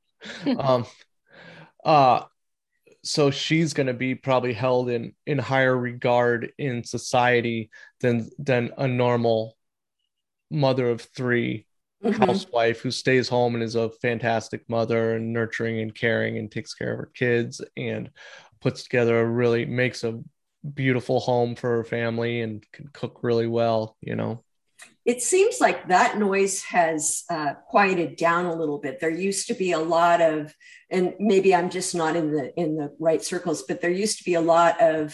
So she's going to be probably held in higher regard in society than a normal mother of three housewife who stays home and is a fantastic mother and nurturing and caring and takes care of her kids and makes a beautiful home for her family and can cook really well, It seems like that noise has quieted down a little bit. There used to be a lot of, and maybe I'm just not in the right circles, but there used to be a lot of,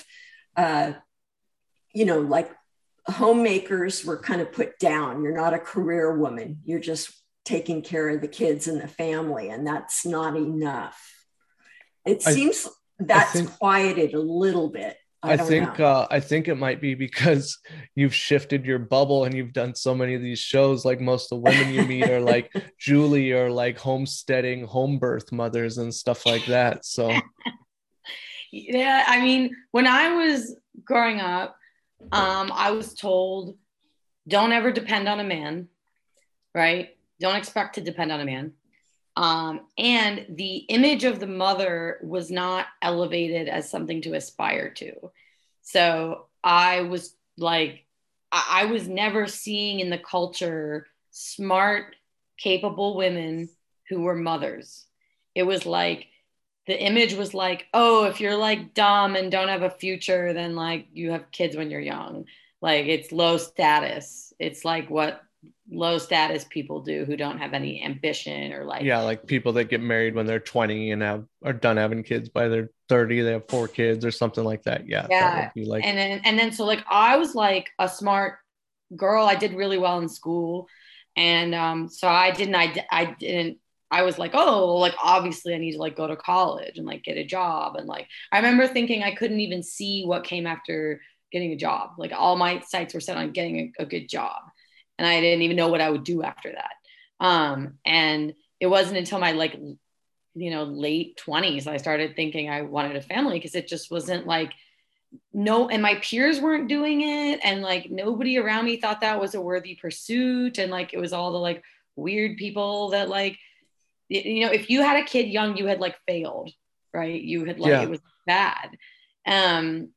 like homemakers were kind of put down. You're not a career woman. You're just taking care of the kids and the family, and that's not enough. It seems that's quieted a little bit. I think it might be because you've shifted your bubble and you've done so many of these shows. Like most of the women you meet are like Julie or like homesteading, home birth mothers and stuff like that. So yeah, I mean, when I was growing up, I was told, don't ever depend on a man, right? Don't expect to depend on a man. And the image of the mother was not elevated as something to aspire to. So I was like, I was never seeing in the culture smart, capable women who were mothers. It was like, the image was like, oh, if you're like dumb and don't have a future, then like you have kids when you're young. Like it's low status. It's like what low status people do who don't have any ambition or like. Yeah, like people that get married when they're 20 and are done having kids by their 30. They have 4 kids or something like that. Yeah. That would be like. And then so like I was like a smart girl. I did really well in school. And so I was like, oh, like obviously I need to like go to college and like get a job. And like, I remember thinking I couldn't even see what came after getting a job. Like all my sights were set on getting a good job. And I didn't even know what I would do after that. And it wasn't until my like, late 20s, I started thinking I wanted a family because it just wasn't like, and my peers weren't doing it. And like nobody around me thought that was a worthy pursuit. And like, it was all the like weird people that like, if you had a kid young, you had like failed, right? You had like, It was bad. And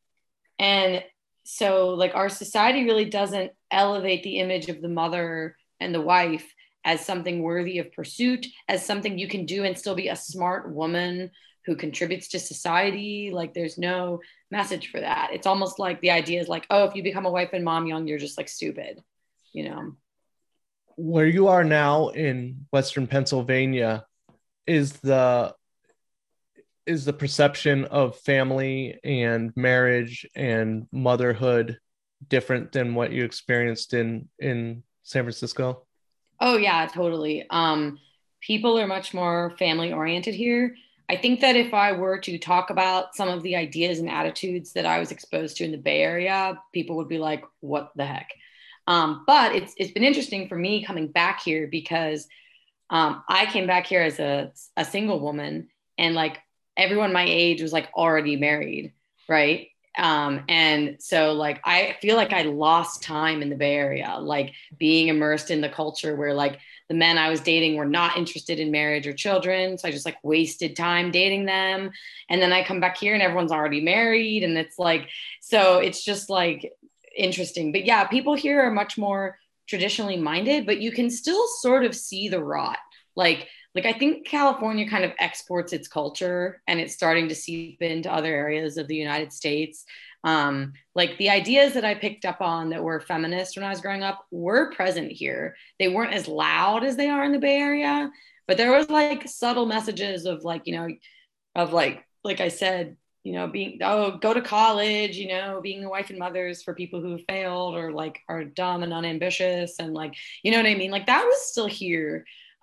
so like our society really doesn't elevate the image of the mother and the wife as something worthy of pursuit, as something you can do and still be a smart woman who contributes to society. Like there's no message for that. It's almost like the idea is like, oh, if you become a wife and mom young, you're just like stupid, Where you are now in Western Pennsylvania, is the perception of family and marriage and motherhood different than what you experienced in San Francisco? Oh yeah, totally. People are much more family oriented here. I think that if I were to talk about some of the ideas and attitudes that I was exposed to in the Bay Area, people would be like, what the heck? But it's been interesting for me coming back here because I came back here as a single woman, and like everyone my age was like already married, right? And so like I feel like I lost time in the Bay Area, like being immersed in the culture where like the men I was dating were not interested in marriage or children. So I just like wasted time dating them. And then I come back here and everyone's already married. And it's like, so it's just like interesting. But yeah, people here are much more traditionally minded, but you can still sort of see the rot. Like I think California kind of exports its culture and it's starting to seep into other areas of the United States. Like the ideas that I picked up on that were feminist when I was growing up were present here. They weren't as loud as they are in the Bay Area, but there was like subtle messages of like, you know, of like I said, you know, being, oh, go to college, you know, being the wife and mothers for people who failed or like are dumb and unambitious. And like, you know what I mean? Like that was still here.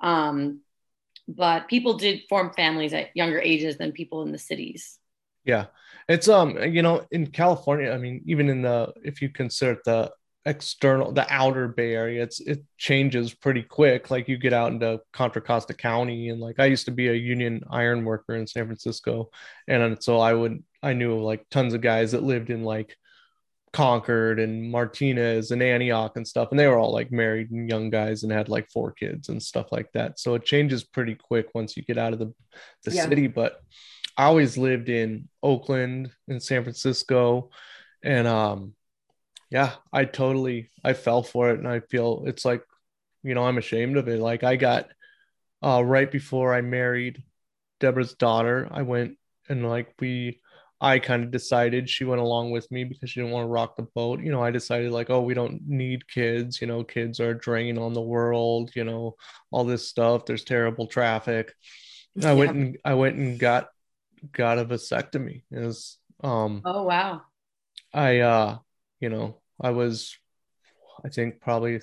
But people did form families at younger ages than people in the cities. Yeah. It's you know, in California, I mean, even in the, if you consider the external, the outer Bay Area, it changes pretty quick. Like you get out into Contra Costa County, and like I used to be a union iron worker in San Francisco, and so I knew like tons of guys that lived in like Concord and Martinez and Antioch and stuff, and they were all like married and young guys and had like 4 kids and stuff like that. So it changes pretty quick once you get out of the city. But I always lived in Oakland and San Francisco, and yeah, I fell for it, and I feel it's like, you know, I'm ashamed of it. Like I got right before I married Deborah's daughter, I went and like I kind of decided, she went along with me because she didn't want to rock the boat. You know, I decided like, oh, we don't need kids. You know, kids are a drain on the world, you know, all this stuff. There's terrible traffic. I went and got a vasectomy. It was, oh, wow. You know, I was, I think probably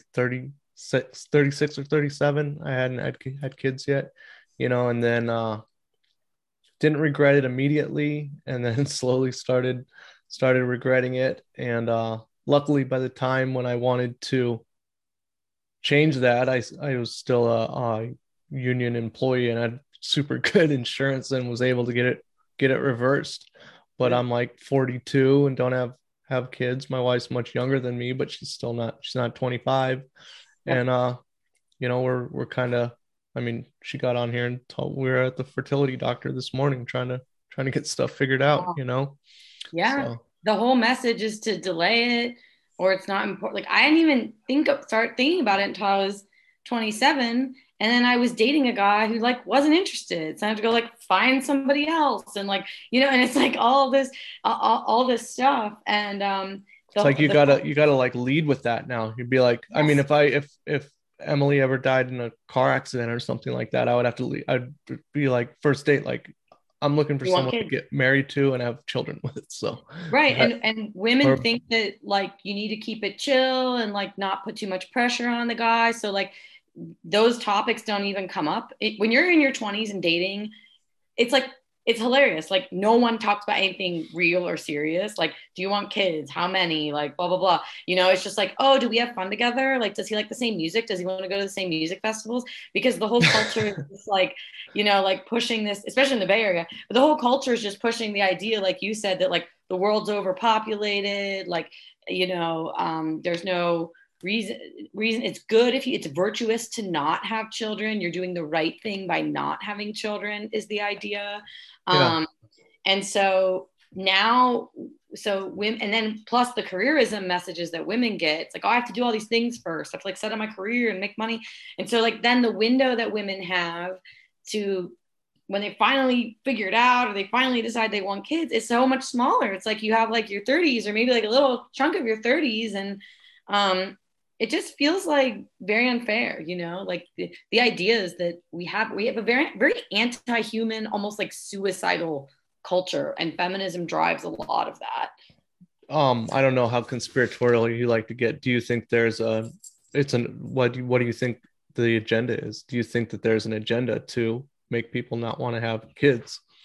36 or 37. I hadn't had kids yet, you know, and then, didn't regret it immediately, and then slowly started regretting it. And luckily, by the time when I wanted to change that, I was still a union employee and had super good insurance and was able to get it reversed. But I'm like 42 and don't have kids. My wife's much younger than me, but she's not 25. And you know, we're kind of, I mean, she got on here and we were at the fertility doctor this morning trying to get stuff figured out, you know? Yeah. So. The whole message is to delay it, or it's not important. Like I didn't even start thinking about it until I was 27. And then I was dating a guy who like wasn't interested. So I had to go like find somebody else. And like, you know, and it's like all this stuff. And it's like you gotta like lead with that now. You'd be like, yes. I mean, if Emily ever died in a car accident or something like that, I would have to leave. I'd be like, first date, like I'm looking for someone to get married to and have children with. So right. And women think that like you need to keep it chill and like not put too much pressure on the guy. So like those topics don't even come up. When you're in your 20s and dating, it's like, it's hilarious. Like no one talks about anything real or serious. Like, do you want kids? How many? Like blah, blah, blah. You know, it's just like, oh, do we have fun together? Like, does he like the same music? Does he want to go to the same music festivals? Because the whole culture is just like, you know, like pushing this, especially in the Bay Area, but the whole culture is just pushing the idea, like you said, that like the world's overpopulated. Like, you know, there's no reason it's good it's virtuous to not have children. You're doing the right thing by not having children is the idea. And so now, so women, and then plus the careerism messages that women get, it's like, oh, I have to do all these things first. I have to like set up my career and make money. And so like then the window that women have to, when they finally figure it out or they finally decide they want kids, it's so much smaller. It's like you have like your 30s or maybe like a little chunk of your 30s, and it just feels like very unfair, you know, like the ideas that we have a very, very anti-human, almost like suicidal culture, and feminism drives a lot of that. I don't know how conspiratorial you like to get. Do you think what do you think the agenda is? Do you think that there's an agenda to make people not want to have kids?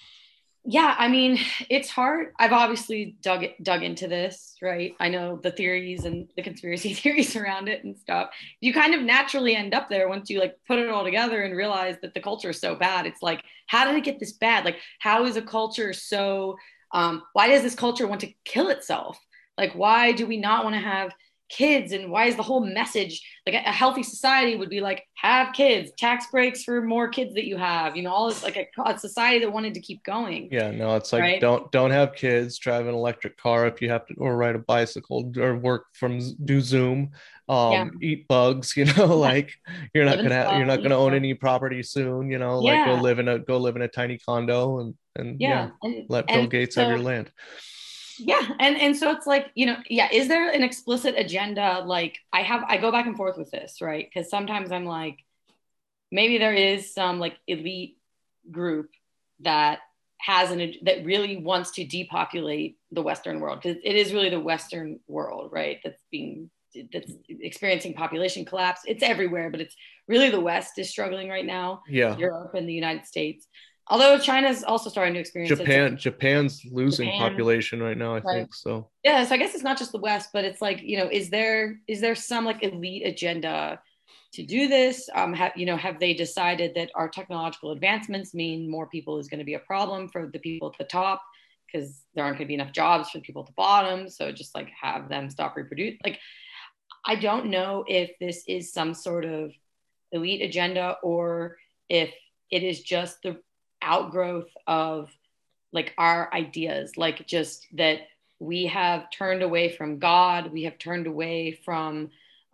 Yeah, I mean, it's hard. I've obviously dug into this, right? I know the theories and the conspiracy theories around it and stuff. You kind of naturally end up there once you like put it all together and realize that the culture is so bad. It's like, how did it get this bad? Like, how is a culture so why does this culture want to kill itself? Like, why do we not want to have kids, and why is the whole message like a healthy society would be like, have kids, tax breaks for more kids that you have, you know, all this, like a society that wanted to keep going. Yeah, no, it's like, right, don't have kids, drive an electric car if you have to, or ride a bicycle, or work from do Zoom, yeah, eat bugs, you know, like live in you're slow, not gonna own any property soon, you know, like yeah, go live in a tiny condo, and yeah, yeah, and let Bill and Gates have your so land. yeah, and so it's like, you know, yeah, is there an explicit agenda? Like I go back and forth with this, right? Because sometimes I'm like, maybe there is some like elite group that that really wants to depopulate the Western world, because it is really the Western world, right, that's experiencing population collapse. It's everywhere, but it's really the West is struggling right now. Yeah. Europe and the United States, although China's also starting to experience it. Japan's losing Japan, population right now, I right? think so. Yeah, so I guess it's not just the West, but it's like, you know, is there some like elite agenda to do this? Have they decided that our technological advancements mean more people is going to be a problem for the people at the top, because there aren't going to be enough jobs for the people at the bottom? So just like have them stop reproduce. Like, I don't know if this is some sort of elite agenda, or if it is just the outgrowth of like our ideas, like just that we have turned away from God, we have turned away from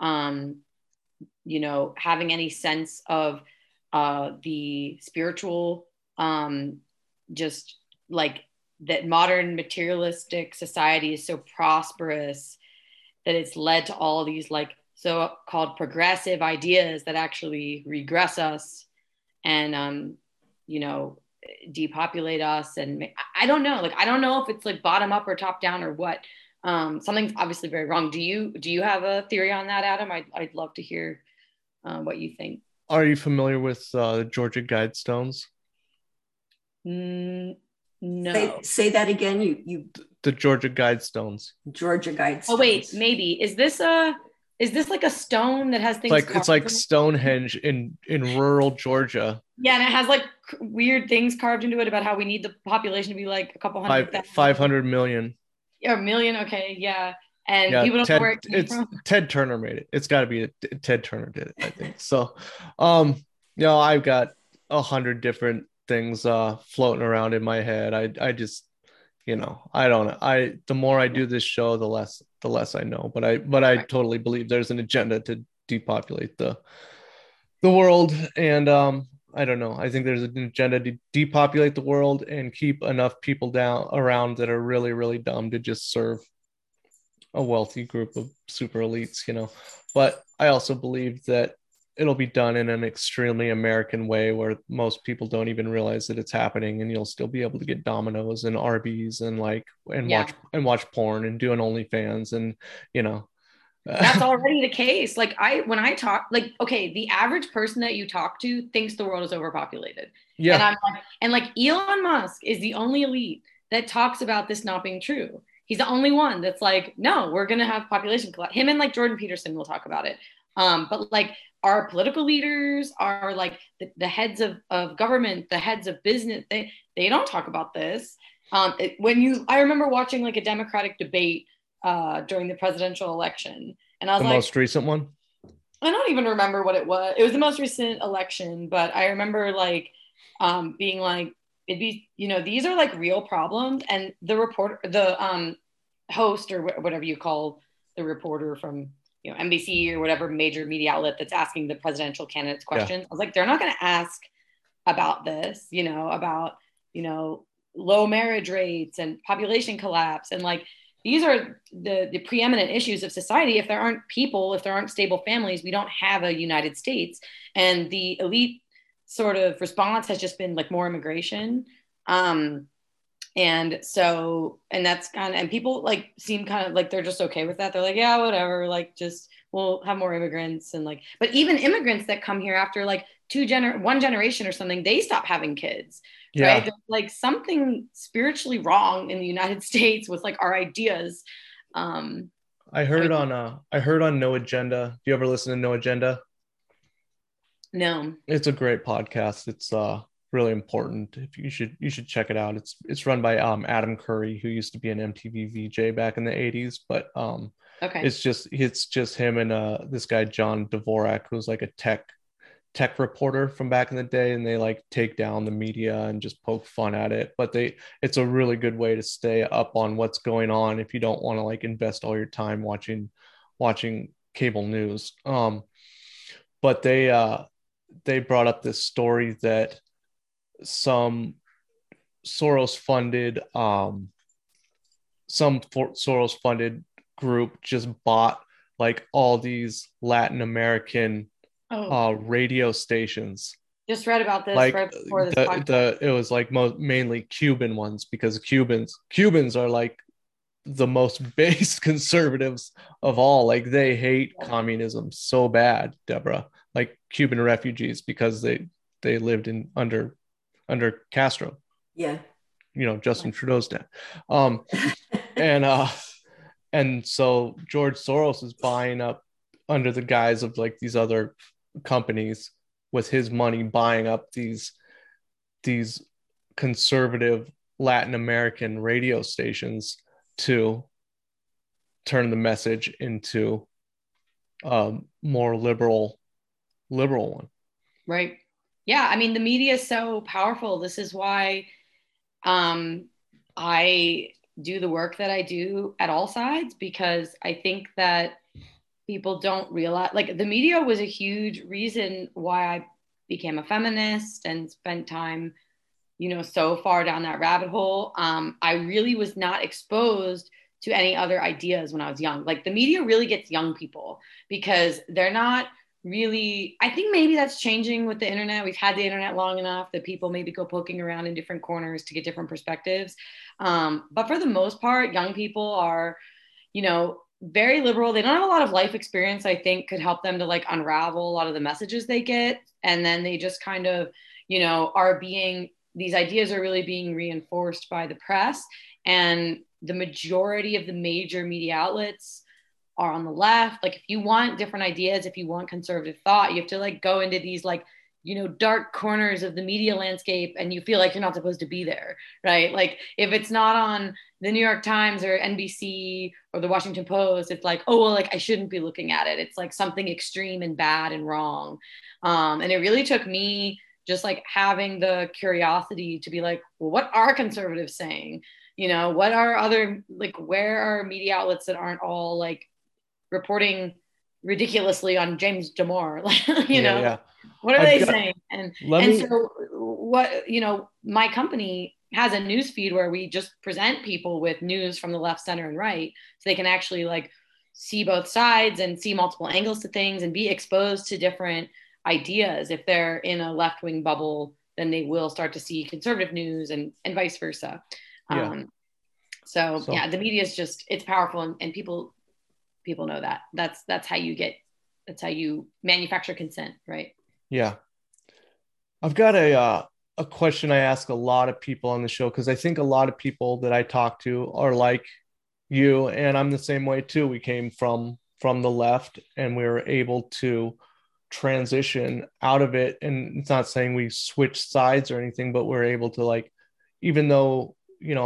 having any sense of the spiritual, just like that modern materialistic society is so prosperous that it's led to all these like so-called progressive ideas that actually regress us and depopulate us. And I don't know, like I don't know if it's like bottom up or top down or what. Something's obviously very wrong. Do you have a theory on that, Adam? I'd love to hear what you think. Are you familiar with the Georgia Guidestones? No. Say that again. You The Georgia Guidestones. Georgia Guidestones. Oh wait, maybe is this like a stone that has things? It's like Stonehenge in rural Georgia. Yeah, and it has like weird things carved into it about how we need the population to be like a couple hundred 500 million. Yeah, a million. Okay, yeah. And people don't know where it came from. Ted Turner made it. It's got to be Ted Turner did it, I think. So, I've got 100 different things floating around in my head. I just, I don't know. The more I do this show, the less I know. But I totally believe there's an agenda to depopulate the world, and I don't know. I think there's an agenda to depopulate the world and keep enough people around that are really, really dumb to just serve a wealthy group of super elites, But I also believe that it'll be done in an extremely American way where most people don't even realize that it's happening, and you'll still be able to get Domino's and Arby's and watch porn and do an OnlyFans and That's already the case. Like when I talk, like, okay, the average person that you talk to thinks the world is overpopulated. Yeah. And I'm like, and like Elon Musk is the only elite that talks about this not being true. He's the only one that's like, no, we're going to have population collapse. Him and like Jordan Peterson will talk about it. But like our political leaders are like the heads of government, the heads of business. They don't talk about this. I remember watching like a Democratic debate during the presidential election. And I was the most recent one? I don't even remember what it was. It was the most recent election, but I remember like being like, it'd be, these are like real problems. And the reporter, the host or whatever you call the reporter from, NBC or whatever major media outlet that's asking the presidential candidates questions. Yeah. I was like, they're not going to ask about this, about, low marriage rates and population collapse. And like, these are the preeminent issues of society. If there aren't people, if there aren't stable families, we don't have a United States. And the elite sort of response has just been like more immigration. And that's and people like seem kind of like they're just okay with that. They're like, yeah, whatever, like just we'll have more immigrants. And like, but even immigrants that come here after like one generation or something, they stop having kids. Yeah. Right. There's like something spiritually wrong in the United States with like our ideas. I heard on No Agenda. Do you ever listen to No Agenda? No. It's a great podcast. It's really important. If you should check it out. It's run by Adam Curry, who used to be an MTV VJ back in the 80s, but okay. It's just him and this guy John Dvorak, who's like a tech reporter from back in the day, and they like take down the media and just poke fun at it. But it's a really good way to stay up on what's going on if you don't want to like invest all your time watching cable news. But they brought up this story that some Soros funded group just bought like all these Latin American radio stations. Just read about this like right before this podcast. It was like mainly Cuban ones, because Cubans are like the most base conservatives of all. Like they hate communism so bad, Deborah, like Cuban refugees, because they lived under Castro. Yeah. Justin Trudeau's dad. And so George Soros is buying up under the guise of like these other companies with his money, buying up these conservative Latin American radio stations to turn the message into a more liberal one. Right. Yeah. I mean, the media is so powerful. This is why I do the work that I do at All Sides, because I think that people don't realize, like, the media was a huge reason why I became a feminist and spent time, so far down that rabbit hole. I really was not exposed to any other ideas when I was young. Like, the media really gets young people because they're not really, I think maybe that's changing with the internet. We've had the internet long enough that people maybe go poking around in different corners to get different perspectives. But for the most part, young people are, very liberal. They don't have a lot of life experience, I think, could help them to like unravel a lot of the messages they get. And then they just kind of, these ideas are really being reinforced by the press. And the majority of the major media outlets are on the left. Like, if you want different ideas, if you want conservative thought, you have to like go into these like, dark corners of the media landscape, and you feel like you're not supposed to be there, right? Like, if it's not on the New York Times or NBC or the Washington Post, it's like, oh, well, like I shouldn't be looking at it. It's like something extreme and bad and wrong. And it really took me just like having the curiosity to be like, well, what are conservatives saying? What are other, like, where are media outlets that aren't all like reporting ridiculously on James Damore? Yeah. What are they saying? So what, my company has a news feed where we just present people with news from the left, center, and right, so they can actually like see both sides and see multiple angles to things and be exposed to different ideas. If they're in a left-wing bubble, then they will start to see conservative news and vice versa. Yeah. So yeah, the media is just, it's powerful, and people know that. That's how you manufacture consent, right? Yeah. I've got a question I ask a lot of people on the show, because I think a lot of people that I talk to are like you, and I'm the same way too. We came from the left, and we were able to transition out of it. And it's not saying we switched sides or anything, but we're able to, like, even though,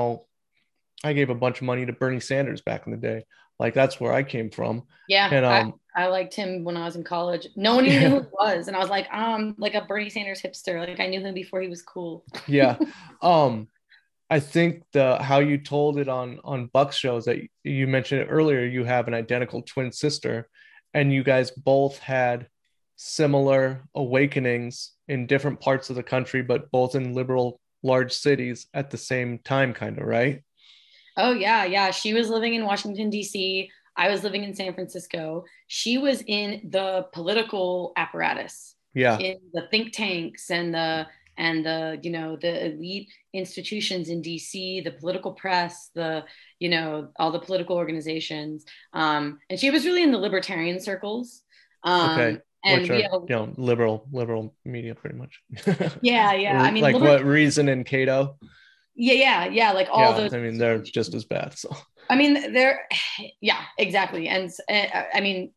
I gave a bunch of money to Bernie Sanders back in the day. Like, that's where I came from. Yeah. And I liked him when I was in college. No one even knew who he was. And I was like a Bernie Sanders hipster. Like, I knew him before he was cool. Yeah. I think how you told it on Buck's shows, that you mentioned it earlier, you have an identical twin sister, and you guys both had similar awakenings in different parts of the country, but both in liberal large cities at the same time, kind of, right? Oh, yeah. Yeah. She was living in Washington, D.C. I was living in San Francisco. She was in the political apparatus, in the think tanks and the elite institutions in DC, the political press, all the political organizations. And she was really in the libertarian circles. Okay. And which we are, have liberal media pretty much. yeah. I mean, like what Reason and Cato. Yeah. Like all those. I mean, they're just as bad. So I mean, yeah, exactly. And I mean,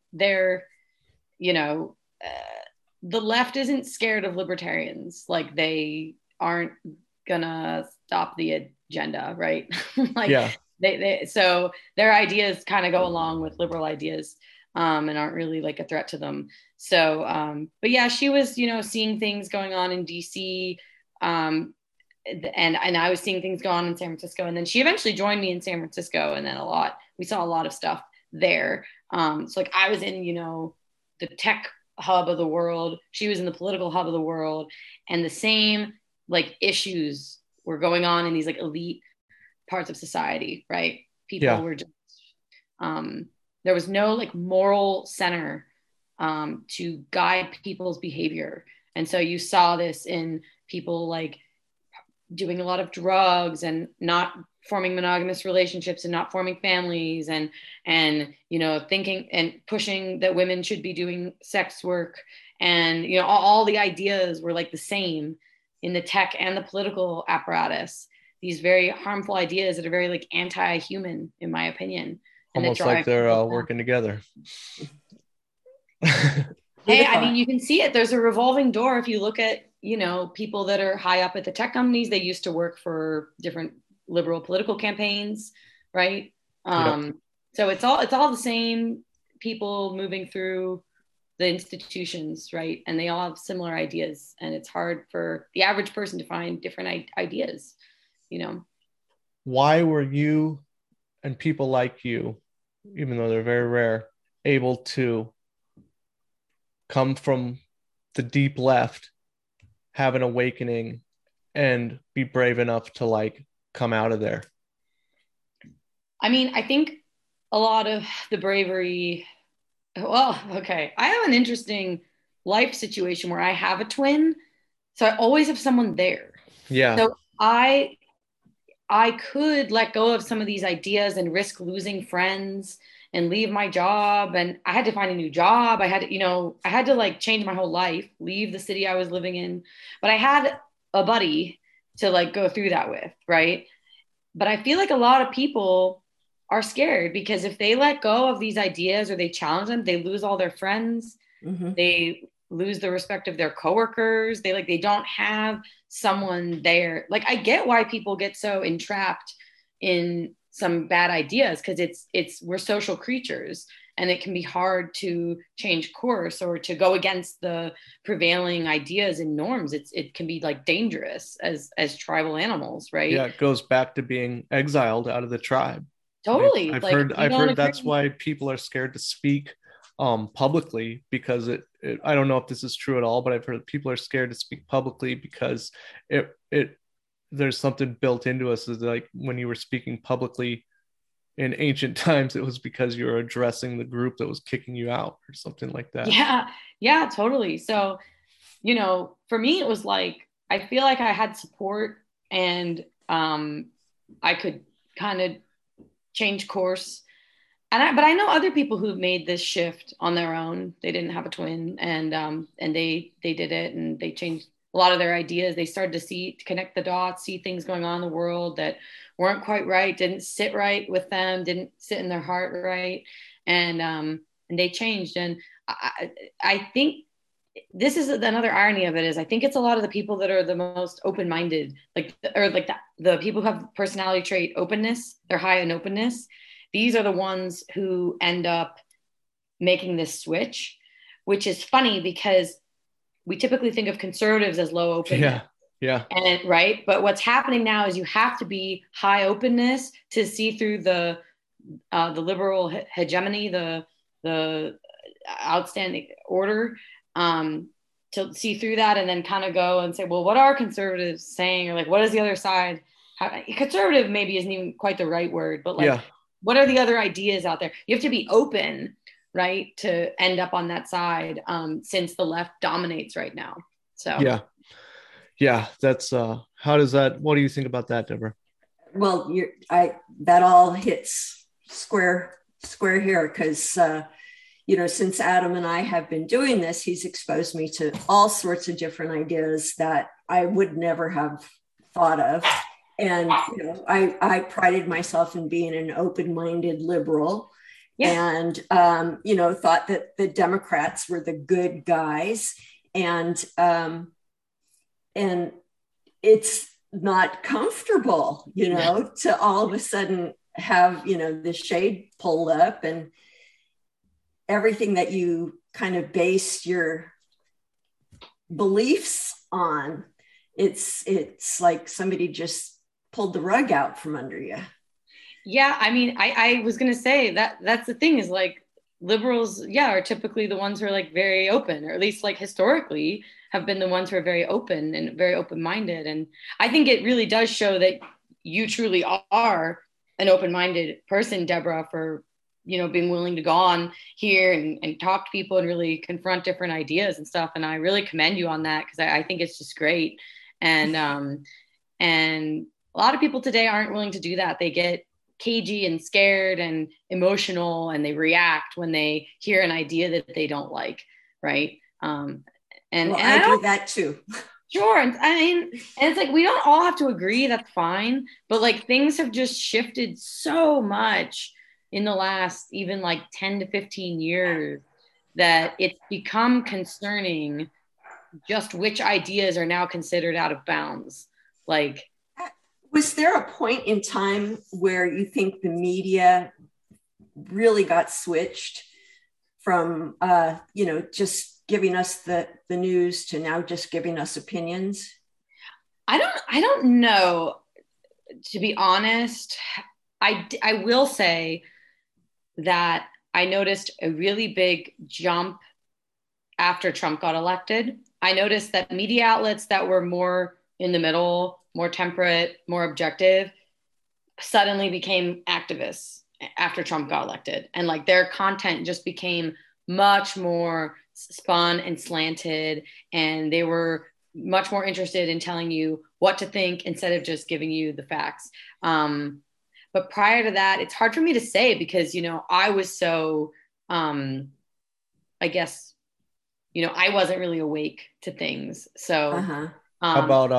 the left isn't scared of libertarians. Like they aren't gonna stop the agenda, right? Like so their ideas kind of go along with liberal ideas, and aren't really like a threat to them. So, but yeah, she was, seeing things going on in DC, and I was seeing things go on in San Francisco, and then she eventually joined me in San Francisco, and then we saw a lot of stuff there. So like I was in, the tech hub of the world. She was in the political hub of the world, and the same like issues were going on in these like elite parts of society, right? People were just, there was no like moral center to guide people's behavior. And so you saw this in people like doing a lot of drugs and not forming monogamous relationships and not forming families and thinking and pushing that women should be doing sex work. And, all the ideas were like the same in the tech and the political apparatus, these very harmful ideas that are very like anti-human, in my opinion. And almost like they're working together. Hey, I mean, you can see it. There's a revolving door. If you look at, people that are high up at the tech companies, they used to work for different liberal political campaigns, right? So it's all the same people moving through the institutions, right? And they all have similar ideas, and it's hard for the average person to find different ideas, Why were you and people like you, even though they're very rare, able to come from the deep left, have an awakening, and be brave enough to like come out of there? I mean, I think a lot of the bravery, well, okay, I have an interesting life situation where I have a twin, so I always have someone there. Yeah. So I could let go of some of these ideas and risk losing friends and leave my job. And I had to find a new job. I had to like change my whole life, leave the city I was living in. But I had a buddy to like go through that with, right? But I feel like a lot of people are scared because if they let go of these ideas or they challenge them, they lose all their friends. Mm-hmm. They lose the respect of their coworkers. They don't have someone there. Like, I get why people get so entrapped in some bad ideas, because we're social creatures, and it can be hard to change course or to go against the prevailing ideas and norms. It can be like dangerous as tribal animals, right? Yeah, it goes back to being exiled out of the tribe. Totally. I've heard that's why people are scared to speak publicly, because I don't know if this is true at all, but I've heard people are scared to speak publicly because there's something built into us, is like when you were speaking publicly in ancient times, it was because you were addressing the group that was kicking you out or something like that. Yeah, totally. So, for me, it was like, I feel like I had support, and I could kind of change course. But I know other people who've made this shift on their own. They didn't have a twin, and they did it, and they changed a lot of their ideas. They started to connect the dots, see things going on in the world that weren't quite right, didn't sit right with them, didn't sit in their heart right, and they changed. And I think this is another irony of it, is I think it's a lot of the people that are the most open-minded, the people who have personality trait openness. They're high in openness. These are the ones who end up making this switch, which is funny because we typically think of conservatives as low openness. Yeah. And right. But what's happening now is you have to be high openness to see through the liberal hegemony, the outstanding order, to see through that, and then kind of go and say, well, what are conservatives saying? Or like, what is the other side? Conservative maybe isn't even quite the right word, but like, what are the other ideas out there? You have to be open, right, to end up on that side, since the left dominates right now. So that's what do you think about that, Deborah? Well, that all hits square here, because since Adam and I have been doing this, he's exposed me to all sorts of different ideas that I would never have thought of. And, I prided myself in being an open-minded liberal. And, thought that the Democrats were the good guys. And it's not comfortable, to all of a sudden have, the shade pulled up and everything that you kind of base your beliefs on. It's like somebody just pulled the rug out from under you. Yeah, I mean, I was going to say that's the thing is like liberals, are typically the ones who are like very open, or at least like historically have been the ones who are very open and very open-minded. And I think it really does show that you truly are an open-minded person, Deborah, for, being willing to go on here and talk to people and really confront different ideas and stuff. And I really commend you on that, because I think it's just great. And a lot of people today aren't willing to do that. They get cagey and scared and emotional, and they react when they hear an idea that they don't like, right? And I do that too. Sure. And it's like, we don't all have to agree, that's fine. But like things have just shifted so much in the last even like 10 to 15 years that it's become concerning just which ideas are now considered out of bounds. Like, was there a point in time where you think the media really got switched from, just giving us the news to now just giving us opinions? I don't know, to be honest. I will say that I noticed a really big jump after Trump got elected. I noticed that media outlets that were more in the middle, more temperate, more objective, suddenly became activists after Trump got elected. And like their content just became much more spun and slanted, and they were much more interested in telling you what to think instead of just giving you the facts. But prior to that, it's hard for me to say because, I was so, I guess, I wasn't really awake to things. So how about,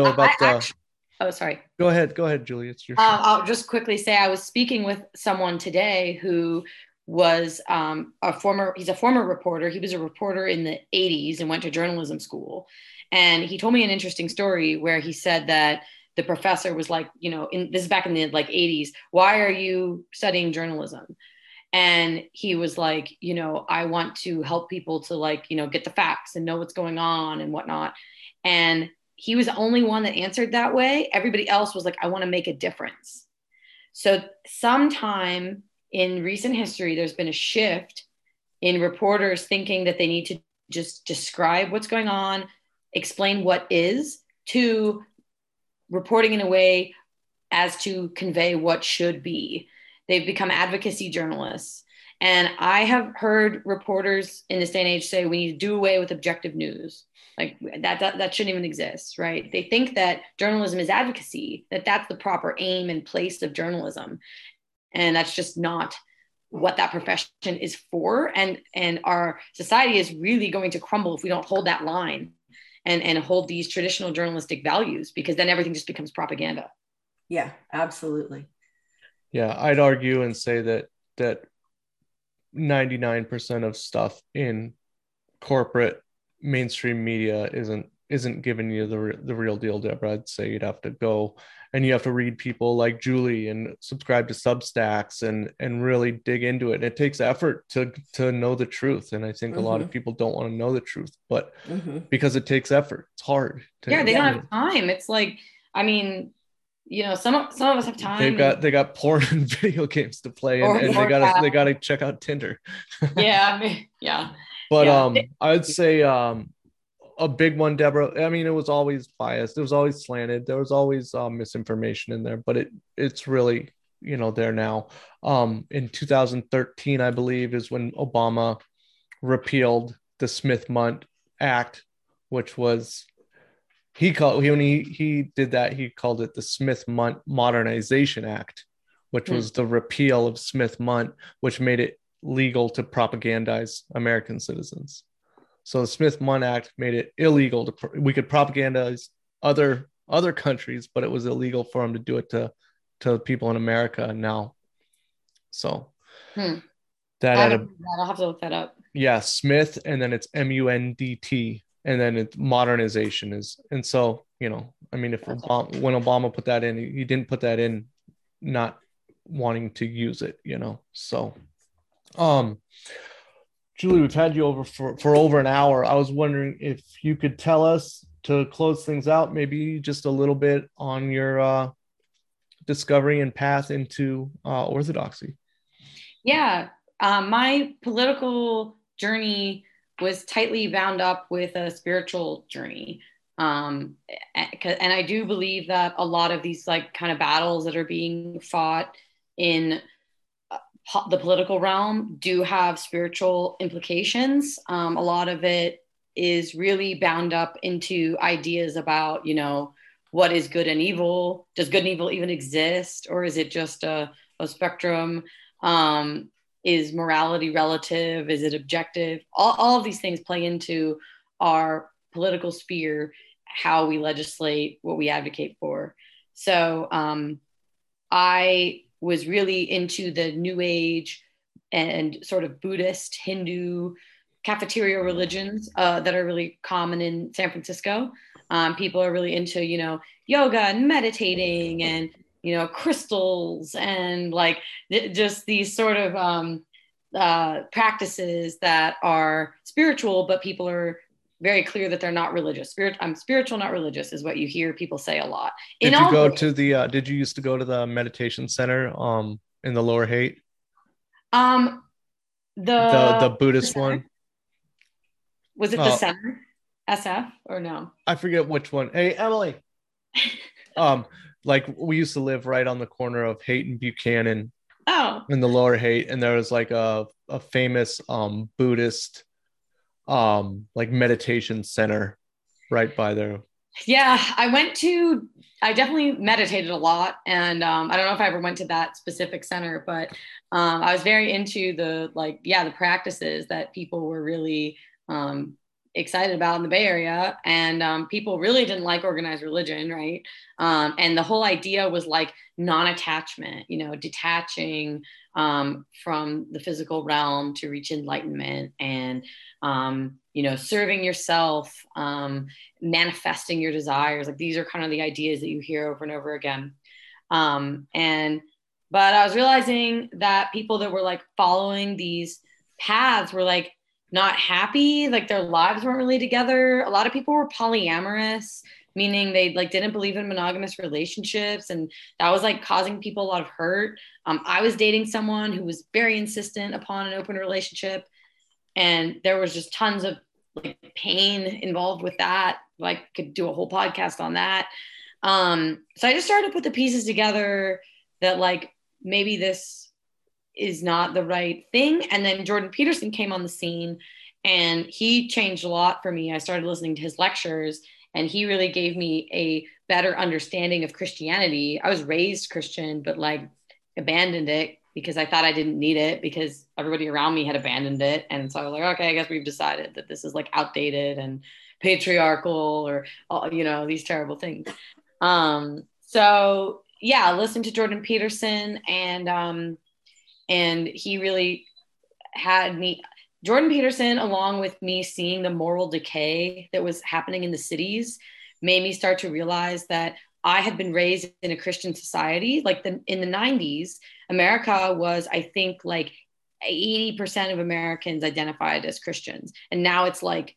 oh, sorry. Go ahead, Julie. It's your I'll just quickly say I was speaking with someone today who was he's a former reporter. He was a reporter in the 80s and went to journalism school. And he told me an interesting story where he said that the professor was like, this is back in the like 80s, why are you studying journalism? And he was like, I want to help people to like, get the facts and know what's going on and whatnot. And he was the only one that answered that way. Everybody else was like, I want to make a difference. So sometime in recent history, there's been a shift in reporters thinking that they need to just describe what's going on, explain what is, to reporting in a way as to convey what should be. They've become advocacy journalists. And I have heard reporters in this day and age say, we need to do away with objective news. Like that shouldn't even exist, right? They think that journalism is advocacy, that that's the proper aim and place of journalism. And that's just not what that profession is for. And our society is really going to crumble if we don't hold that line and hold these traditional journalistic values, because then everything just becomes propaganda. Yeah, absolutely. Yeah, I'd argue and say that 99% of stuff in corporate mainstream media isn't giving you the real deal, Deborah. I'd say you'd have to go and you have to read people like Julie and subscribe to Substacks and really dig into it. And it takes effort to know the truth. And I think a lot of people don't want to know the truth, but because it takes effort, it's hard. They don't have time. It's like, I mean, some of us have time. They got porn and video games to play, and they gotta check out Tinder. Yeah. But I'd say a big one, Deborah. I mean, it was always biased. It was always slanted. There was always misinformation in there, but it's really, there now. In 2013, I believe, is when Obama repealed the Smith-Mundt Act, which was when he did that, he called it the Smith-Mundt Modernization Act, which was the repeal of Smith-Mundt, which made it legal to propagandize American citizens. So the Smith-Munn Act made it illegal we could propagandize other countries, but it was illegal for them to do it to people in America now. So I'll have to look that up. Yeah, Smith, and then it's MUNDT, and then it's modernization is. And so, I mean, when Obama put that in, he didn't put that in not wanting to use it, So, Julie, we've had you over for over an hour. I was wondering if you could tell us, to close things out, maybe just a little bit on your discovery and path into Orthodoxy. Yeah, my political journey was tightly bound up with a spiritual journey. And I do believe that a lot of these like kind of battles that are being fought in the political realm do have spiritual implications. A lot of it is really bound up into ideas about, what is good and evil? Does good and evil even exist? Or is it just a spectrum? Is morality relative? Is it objective? All of these things play into our political sphere, how we legislate, what we advocate for. So I was really into the New Age and sort of Buddhist, Hindu, cafeteria religions that are really common in San Francisco. People are really into, yoga and meditating and, crystals and like just these sort of practices that are spiritual, but people are very clear that they're not religious. I'm spiritual, not religious, is what you hear people say a lot. Did you used to go to the meditation center in the Lower Haight? The Buddhist one. Was it the center? SF or no? I forget which one. Hey, Emily. Like we used to live right on the corner of Haight and Buchanan. Oh. In the Lower Haight, and there was like a famous Buddhist like meditation center right by there. Yeah, I definitely meditated a lot, and I don't know if I ever went to that specific center, but I was very into the practices that people were really excited about in the Bay Area, and people really didn't like organized religion, right? And the whole idea was like non-attachment, detaching from the physical realm to reach enlightenment, and serving yourself, manifesting your desires. Like these are kind of the ideas that you hear over and over again. But I was realizing that people that were like following these paths were like not happy, like their lives weren't really together. A lot of people were polyamorous, meaning they like didn't believe in monogamous relationships, and that was like causing people a lot of hurt. I was dating someone who was very insistent upon an open relationship, and there was just tons of like pain involved with that. Like could do a whole podcast on that. So I just started to put the pieces together that like maybe this is not the right thing. And then Jordan Peterson came on the scene, and he changed a lot for me. I started listening to his lectures, and he really gave me a better understanding of Christianity. I was raised Christian, but like abandoned it because I thought I didn't need it because everybody around me had abandoned it. And so I was like, okay, I guess we've decided that this is like outdated and patriarchal or, these terrible things. So yeah, I listened to Jordan Peterson, and he really had me. Jordan Peterson, along with me seeing the moral decay that was happening in the cities, made me start to realize that I had been raised in a Christian society. Like in the 90s, America was, I think, like 80% of Americans identified as Christians. And now it's like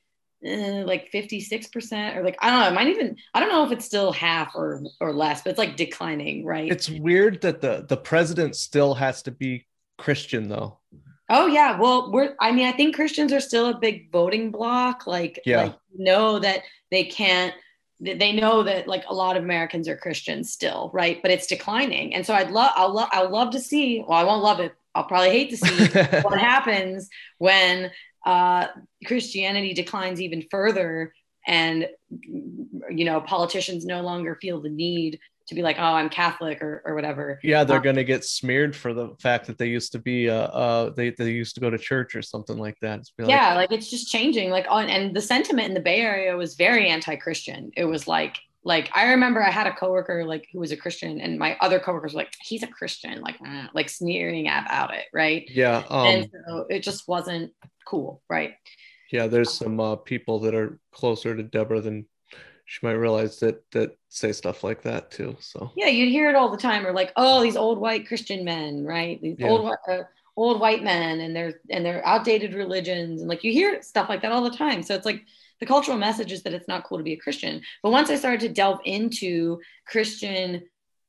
56%, or like, I don't know, I don't know if it's still half or less, but it's like declining, right? It's weird that the president still has to be Christian though. Oh yeah. Well, I think Christians are still a big voting bloc. Like know that they know that like a lot of Americans are Christians still, right? But it's declining. And so I'll love to see, well, I won't love it. I'll probably hate to see what happens when Christianity declines even further, and politicians no longer feel the need to be like, oh, I'm Catholic or whatever. Yeah, they're going to get smeared for the fact that they used to be they used to go to church or something like that. Yeah, like it's just changing. Like and the sentiment in the Bay Area was very anti-Christian. It was like I remember I had a coworker like who was a Christian, and my other coworkers were like, he's a Christian, like sneering about it, right? Yeah. And so it just wasn't cool, right? Yeah, there's some people that are closer to Deborah than she might realize that say stuff like that too. So yeah, you'd hear it all the time, or like, oh, these old white Christian men, right? These old white men and their outdated religions, and like you hear stuff like that all the time. So it's like the cultural message is that it's not cool to be a Christian. But once I started to delve into Christian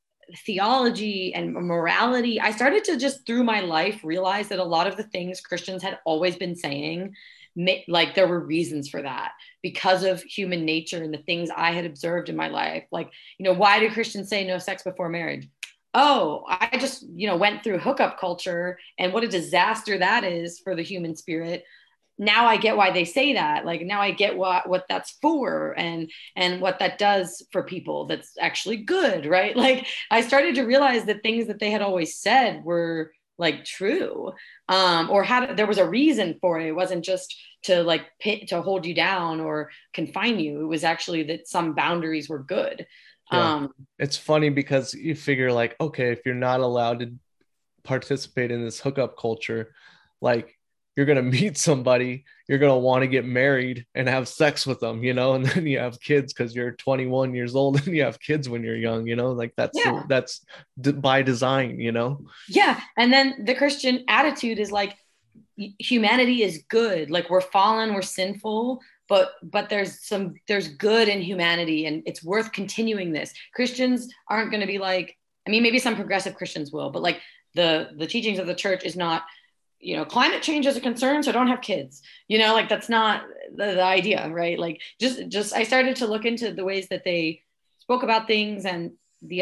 theology and morality, I started to just through my life realize that a lot of the things Christians had always been saying, like there were reasons for that because of human nature and the things I had observed in my life. Like, why do Christians say no sex before marriage? Oh, I just, went through hookup culture and what a disaster that is for the human spirit. Now I get why they say that. Like now I get what that's for and what that does for people. That's actually good, right? Like I started to realize that things that they had always said were like true, or there was a reason for it. It wasn't just to to hold you down or confine you. It was actually that some boundaries were good. Yeah. It's funny because you figure like, okay, if you're not allowed to participate in this hookup culture, like you're going to meet somebody, you're going to want to get married and have sex with them, and then you have kids because you're 21 years old and you have kids when you're young, like that's by design, Yeah. And then the Christian attitude is like, humanity is good. Like we're fallen, we're sinful, but there's good in humanity and it's worth continuing this. Christians aren't going to be like, I mean, maybe some progressive Christians will, but like the teachings of the church is not, climate change is a concern, so don't have kids, like that's not the idea, right? Like just I started to look into the ways that they spoke about things and the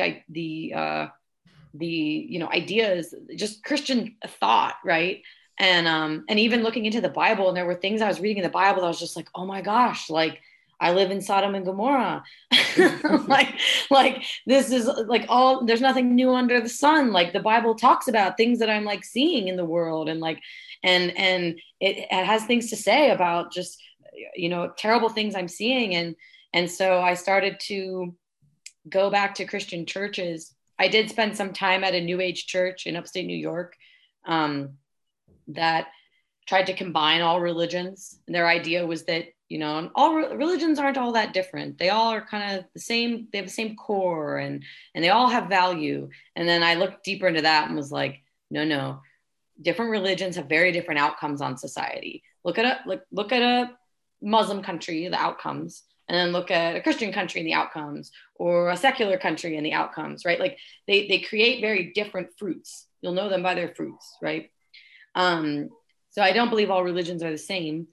ideas, just Christian thought, right? And even looking into the Bible, and there were things I was reading in the Bible that I was just like, oh my gosh, like I live in Sodom and Gomorrah. like this is like there's nothing new under the sun. Like the Bible talks about things that I'm like seeing in the world, and like, and it has things to say about just, terrible things I'm seeing. And so I started to go back to Christian churches. I did spend some time at a New Age church in upstate New York, that tried to combine all religions. And their idea was that, all religions aren't all that different. They all are kind of the same. They have the same core and they all have value. And then I looked deeper into that and was like, no, different religions have very different outcomes on society. Look at a Muslim country, the outcomes, and then look at a Christian country and the outcomes, or a secular country and the outcomes, right? Like they create very different fruits. You'll know them by their fruits, right? So I don't believe all religions are the same.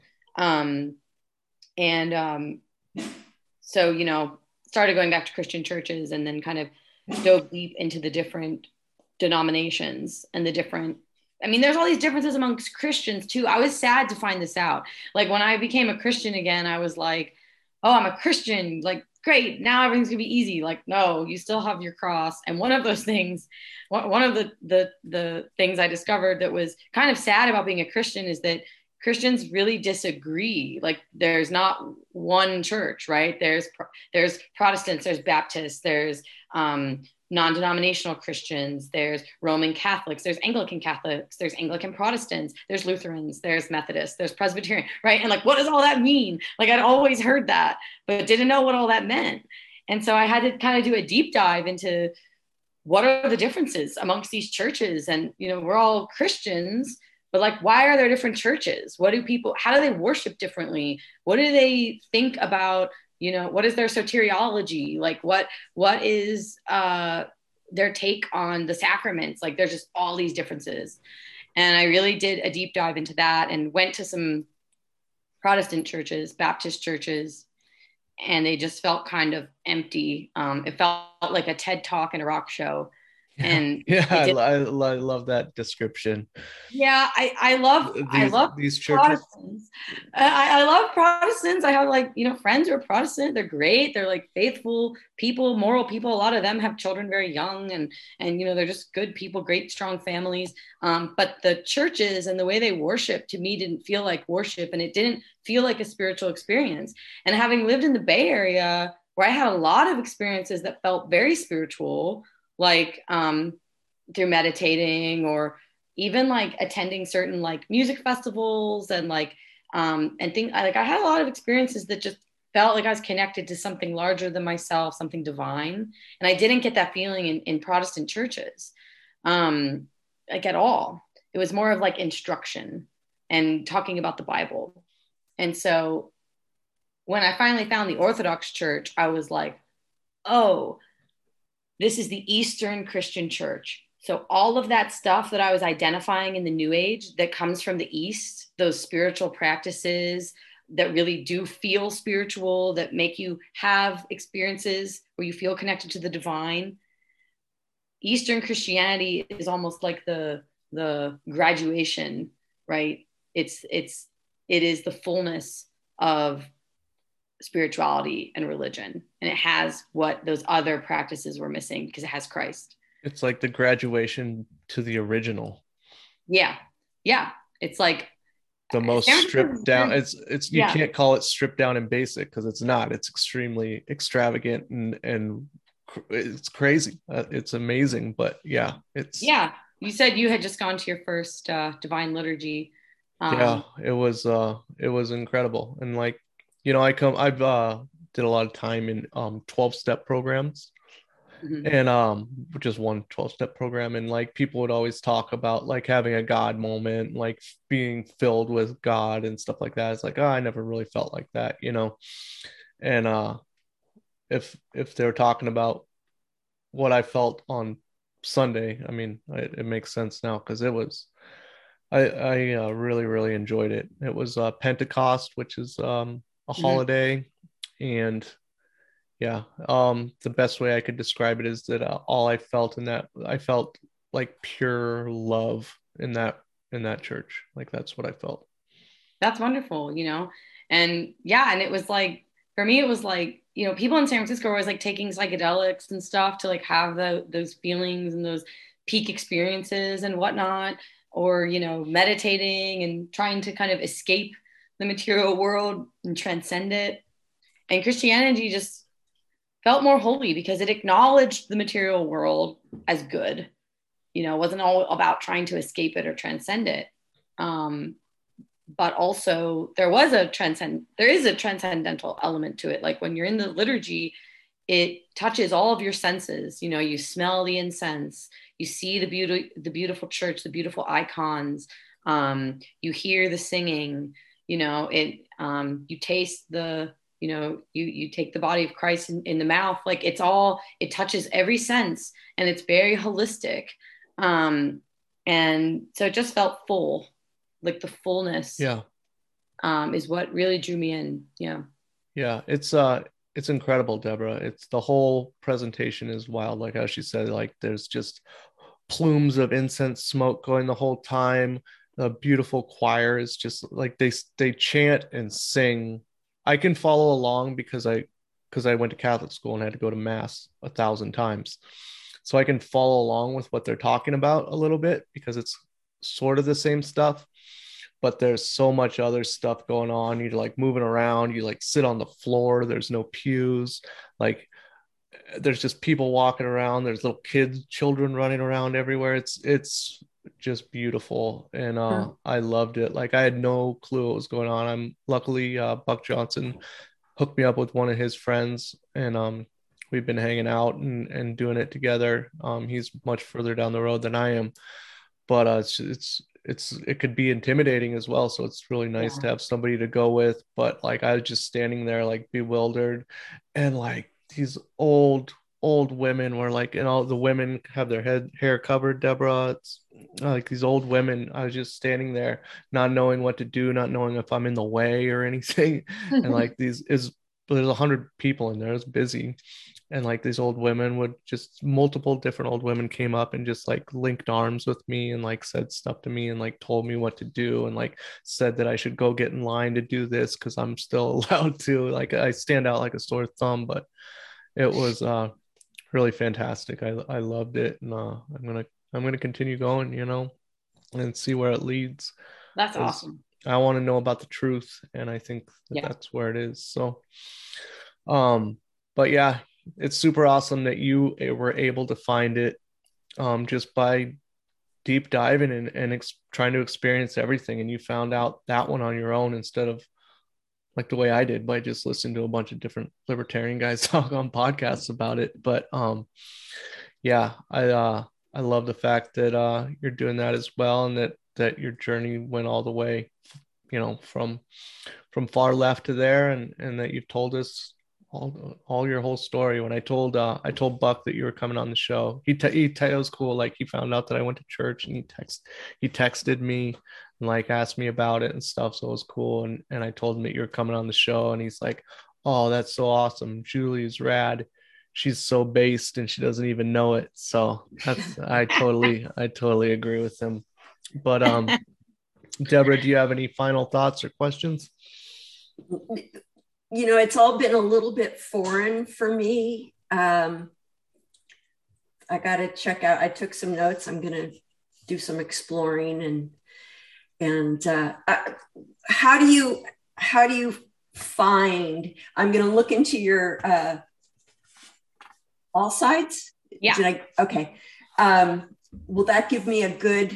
So, started going back to Christian churches and then kind of dove deep into the different denominations and there's all these differences amongst Christians too. I was sad to find this out. Like when I became a Christian again, I was like, oh, I'm a Christian. Like, great. Now everything's gonna be easy. Like, no, you still have your cross. And one of those things, one of the things I discovered that was kind of sad about being a Christian is that Christians really disagree. Like there's not one church, right? There's Protestants, there's Baptists, there's non-denominational Christians, there's Roman Catholics, there's Anglican Catholics, there's Anglican Protestants, there's Lutherans, there's Methodists, there's Presbyterian, right? And like, what does all that mean? Like I'd always heard that, but didn't know what all that meant. And so I had to kind of do a deep dive into what are the differences amongst these churches? And, we're all Christians, but like, why are there different churches? How do they worship differently? What do they think about, what is their soteriology? Like what is their take on the sacraments? Like there's just all these differences. And I really did a deep dive into that and went to some Protestant churches, Baptist churches, and they just felt kind of empty. It felt like a TED Talk and a rock show. And yeah, I love that description. Yeah, I love these churches. Protestants. I love Protestants. I have like, friends who are Protestant. They're great. They're like faithful people, moral people. A lot of them have children very young, and they're just good people, great strong families. But the churches and the way they worship to me didn't feel like worship, and it didn't feel like a spiritual experience. And having lived in the Bay Area, where I had a lot of experiences that felt very spiritual, like through meditating or even like attending certain like music festivals and like and things, like I had a lot of experiences that just felt like I was connected to something larger than myself, something divine. And I didn't get that feeling in Protestant churches, like at all. It was more of like instruction and talking about the Bible. And so when I finally found the Orthodox Church, I was like, oh, this is the Eastern Christian Church. So all of that stuff that I was identifying in the New Age that comes from the East, those spiritual practices that really do feel spiritual, that make you have experiences where you feel connected to the divine. Eastern Christianity is almost like the graduation, right? It is the fullness of spirituality and religion, and it has what those other practices were missing because it has Christ. It's like the graduation to the original. Yeah. It's like the most stripped down. It's you can't call it stripped down and basic because it's not. It's extremely extravagant and it's crazy. It's amazing, but yeah, it's You said you had just gone to your first divine liturgy. It was incredible, and like I've did a lot of time in 12-step programs. Mm-hmm. And just one 12-step program, and like people would always talk about like having a God moment, like being filled with God and stuff like that. It's like, I never really felt like that, and if they're talking about what I felt on Sunday, I mean, it makes sense now because I really, really enjoyed it. It was Pentecost, which is a holiday, and the best way I could describe it is that all I felt in that, I felt like pure love in that church. Like that's what I felt. That's wonderful, and and it was like, for me, it was like, people in San Francisco were always like taking psychedelics and stuff to like have those feelings and those peak experiences and whatnot, or, meditating and trying to kind of escape the material world and transcend it. And Christianity just felt more holy because it acknowledged the material world as good. It wasn't all about trying to escape it or transcend it. But also there is a transcendental element to it. Like when you're in the liturgy, it touches all of your senses. You smell the incense, you see the beautiful church, the beautiful icons. You hear the singing, you taste the, you take the body of Christ in the mouth. Like it touches every sense, and it's very holistic. And so it just felt full, like the fullness. Is what really drew me in. It's incredible, Deborah. It's the whole presentation is wild. Like how she said, like there's just plumes of incense smoke going the whole time. The beautiful choir is just like they chant and sing. I can follow along because I went to Catholic school and had to go to mass 1,000 times. So I can follow along with what they're talking about a little bit because it's sort of the same stuff, but there's so much other stuff going on. You're like moving around, you like sit on the floor. There's no pews. Like there's just people walking around. There's little children running around everywhere. It's just beautiful. And I loved it. Like I had no clue what was going on. I'm luckily Buck Johnson hooked me up with one of his friends, and we've been hanging out and doing it together. He's much further down the road than I am, but it could be intimidating as well. So it's really nice to have somebody to go with. But like I was just standing there like bewildered, and like these old women were like, and all the women have their hair covered, Deborah. It's like these old women. I was just standing there not knowing what to do, not knowing if I'm in the way or anything. And like there's 100 people in there. It's busy, and like these old women would just, multiple different old women came up and just like linked arms with me and like said stuff to me and like told me what to do and like said that I should go get in line to do this because I'm still allowed to. Like I stand out like a sore thumb, but it was really fantastic. I loved it, and I'm gonna continue going, and see where it leads. That's awesome. I want to know about the truth, and I think that's where it is. So, but yeah, it's super awesome that you were able to find it just by deep diving and trying to experience everything, and you found out that one on your own instead of like the way I did by just listening to a bunch of different libertarian guys talk on podcasts about it. But yeah, I love the fact that you're doing that as well, and that your journey went all the way, from far left to there, and that you've told us all your whole story. When I told Buck that you were coming on the show, it was cool. Like he found out that I went to church, and he texted me and like asked me about it and stuff. So it was cool. And I told him that you were coming on the show, and he's like, "Oh, that's so awesome. Julie's rad. She's so based and she doesn't even know it." So I totally agree with him. But Deborah, do you have any final thoughts or questions? It's all been a little bit foreign for me. I got to check out. I took some notes. I'm going to do some exploring and how do you find? I'm going to look into your All Sides. Yeah. Okay. Will that give me a good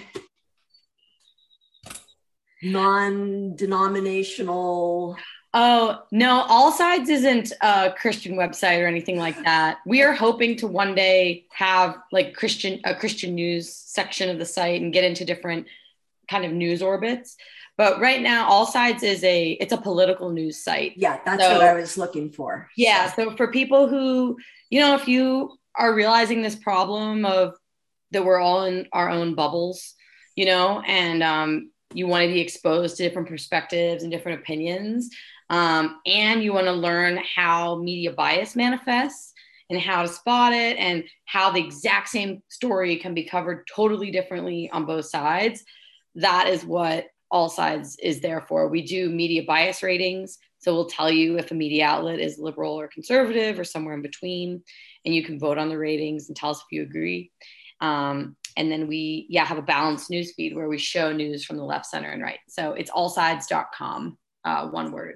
non-denominational? Oh, no, All Sides isn't a Christian website or anything like that. We are hoping to one day have like a Christian news section of the site and get into different kind of news orbits. But right now, All Sides it's a political news site. Yeah, that's what I was looking for. Yeah. So for people who, if you are realizing this problem of that we're all in our own bubbles, and you want to be exposed to different perspectives and different opinions, and you want to learn how media bias manifests and how to spot it and how the exact same story can be covered totally differently on both sides, that is what All Sides is there for. We do media bias ratings. So we'll tell you if a media outlet is liberal or conservative or somewhere in between, and you can vote on the ratings and tell us if you agree. And then we have a balanced news feed where we show news from the left, center, and right. So it's allsides.com, one word.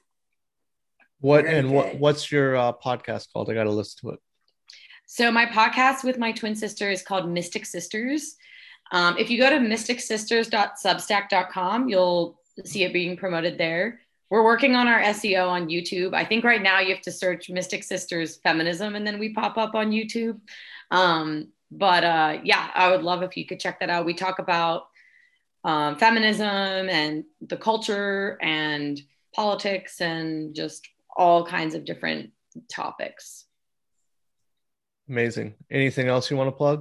What's your podcast called? I got to listen to it. So my podcast with my twin sister is called Mystic Sisters. If you go to mysticsisters.substack.com, you'll see it being promoted there. We're working on our SEO on YouTube. I think right now you have to search Mystic Sisters Feminism and then we pop up on YouTube. But I would love if you could check that out. We talk about feminism and the culture and politics and just all kinds of different topics. Amazing. Anything else you want to plug?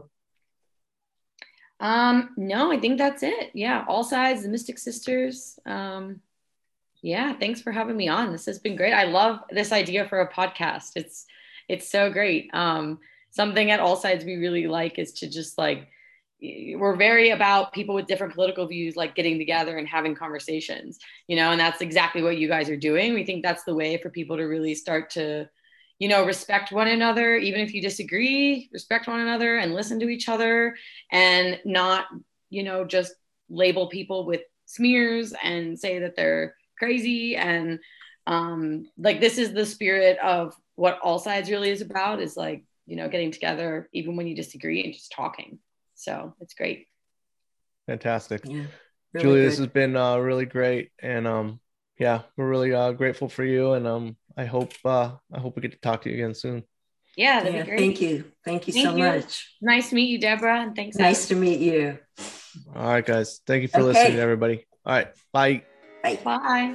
No, I think that's it. Yeah. All Sides, the Mystic Sisters. Thanks for having me on. This has been great. I love this idea for a podcast. It's so great. Something at All Sides we really like is to just like, we're very about people with different political views, like getting together and having conversations, and that's exactly what you guys are doing. We think that's the way for people to really start to, respect one another, even if you disagree, respect one another and listen to each other and not, just label people with smears and say that they're crazy. And this is the spirit of what All Sides really is about, is like, getting together even when you disagree and just talking. So it's great. Fantastic. Yeah, really Julie, good. this has been really great. And we're really grateful for you. And I hope we get to talk to you again soon. Yeah, that'd be great. Thank you so much. Nice to meet you, Deborah. And thanks. Nice to meet you. All right, guys. Thank you for listening, everybody. All right. Bye. Bye. Bye.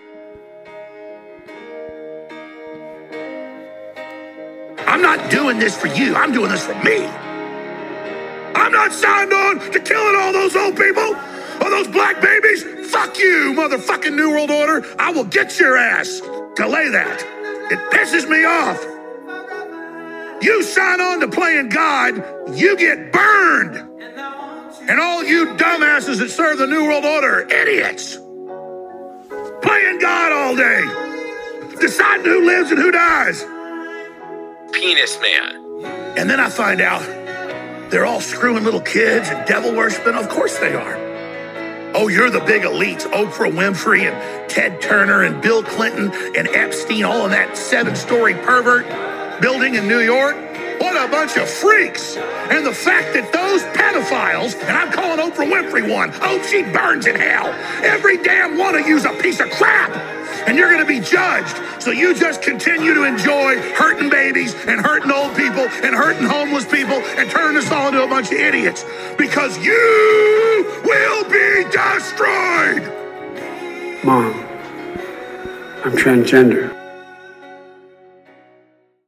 I'm not doing this for you. I'm doing this for me. I'm not signed on to killing all those old people or those black babies. Fuck you, motherfucking New World Order. I will get your ass. Delay that. It pisses me off. You sign on to playing God, you get burned. And all you dumbasses that serve the New World Order are idiots. Playing God all day. Deciding who lives and who dies. Penis man. And then I find out they're all screwing little kids and devil worshiping. Of course they are. Oh, you're the big elites, Oprah Winfrey and Ted Turner and Bill Clinton and Epstein, all in that 7-story pervert building in New York. What a bunch of freaks. And the fact that those pedophiles, and I'm calling Oprah Winfrey one, hope she burns in hell. Every damn one of you's a piece of crap. And you're going to be judged. So you just continue to enjoy hurting babies and hurting old people and hurting homeless people and turning us all into a bunch of idiots. Because you will be destroyed. Mom, I'm transgender.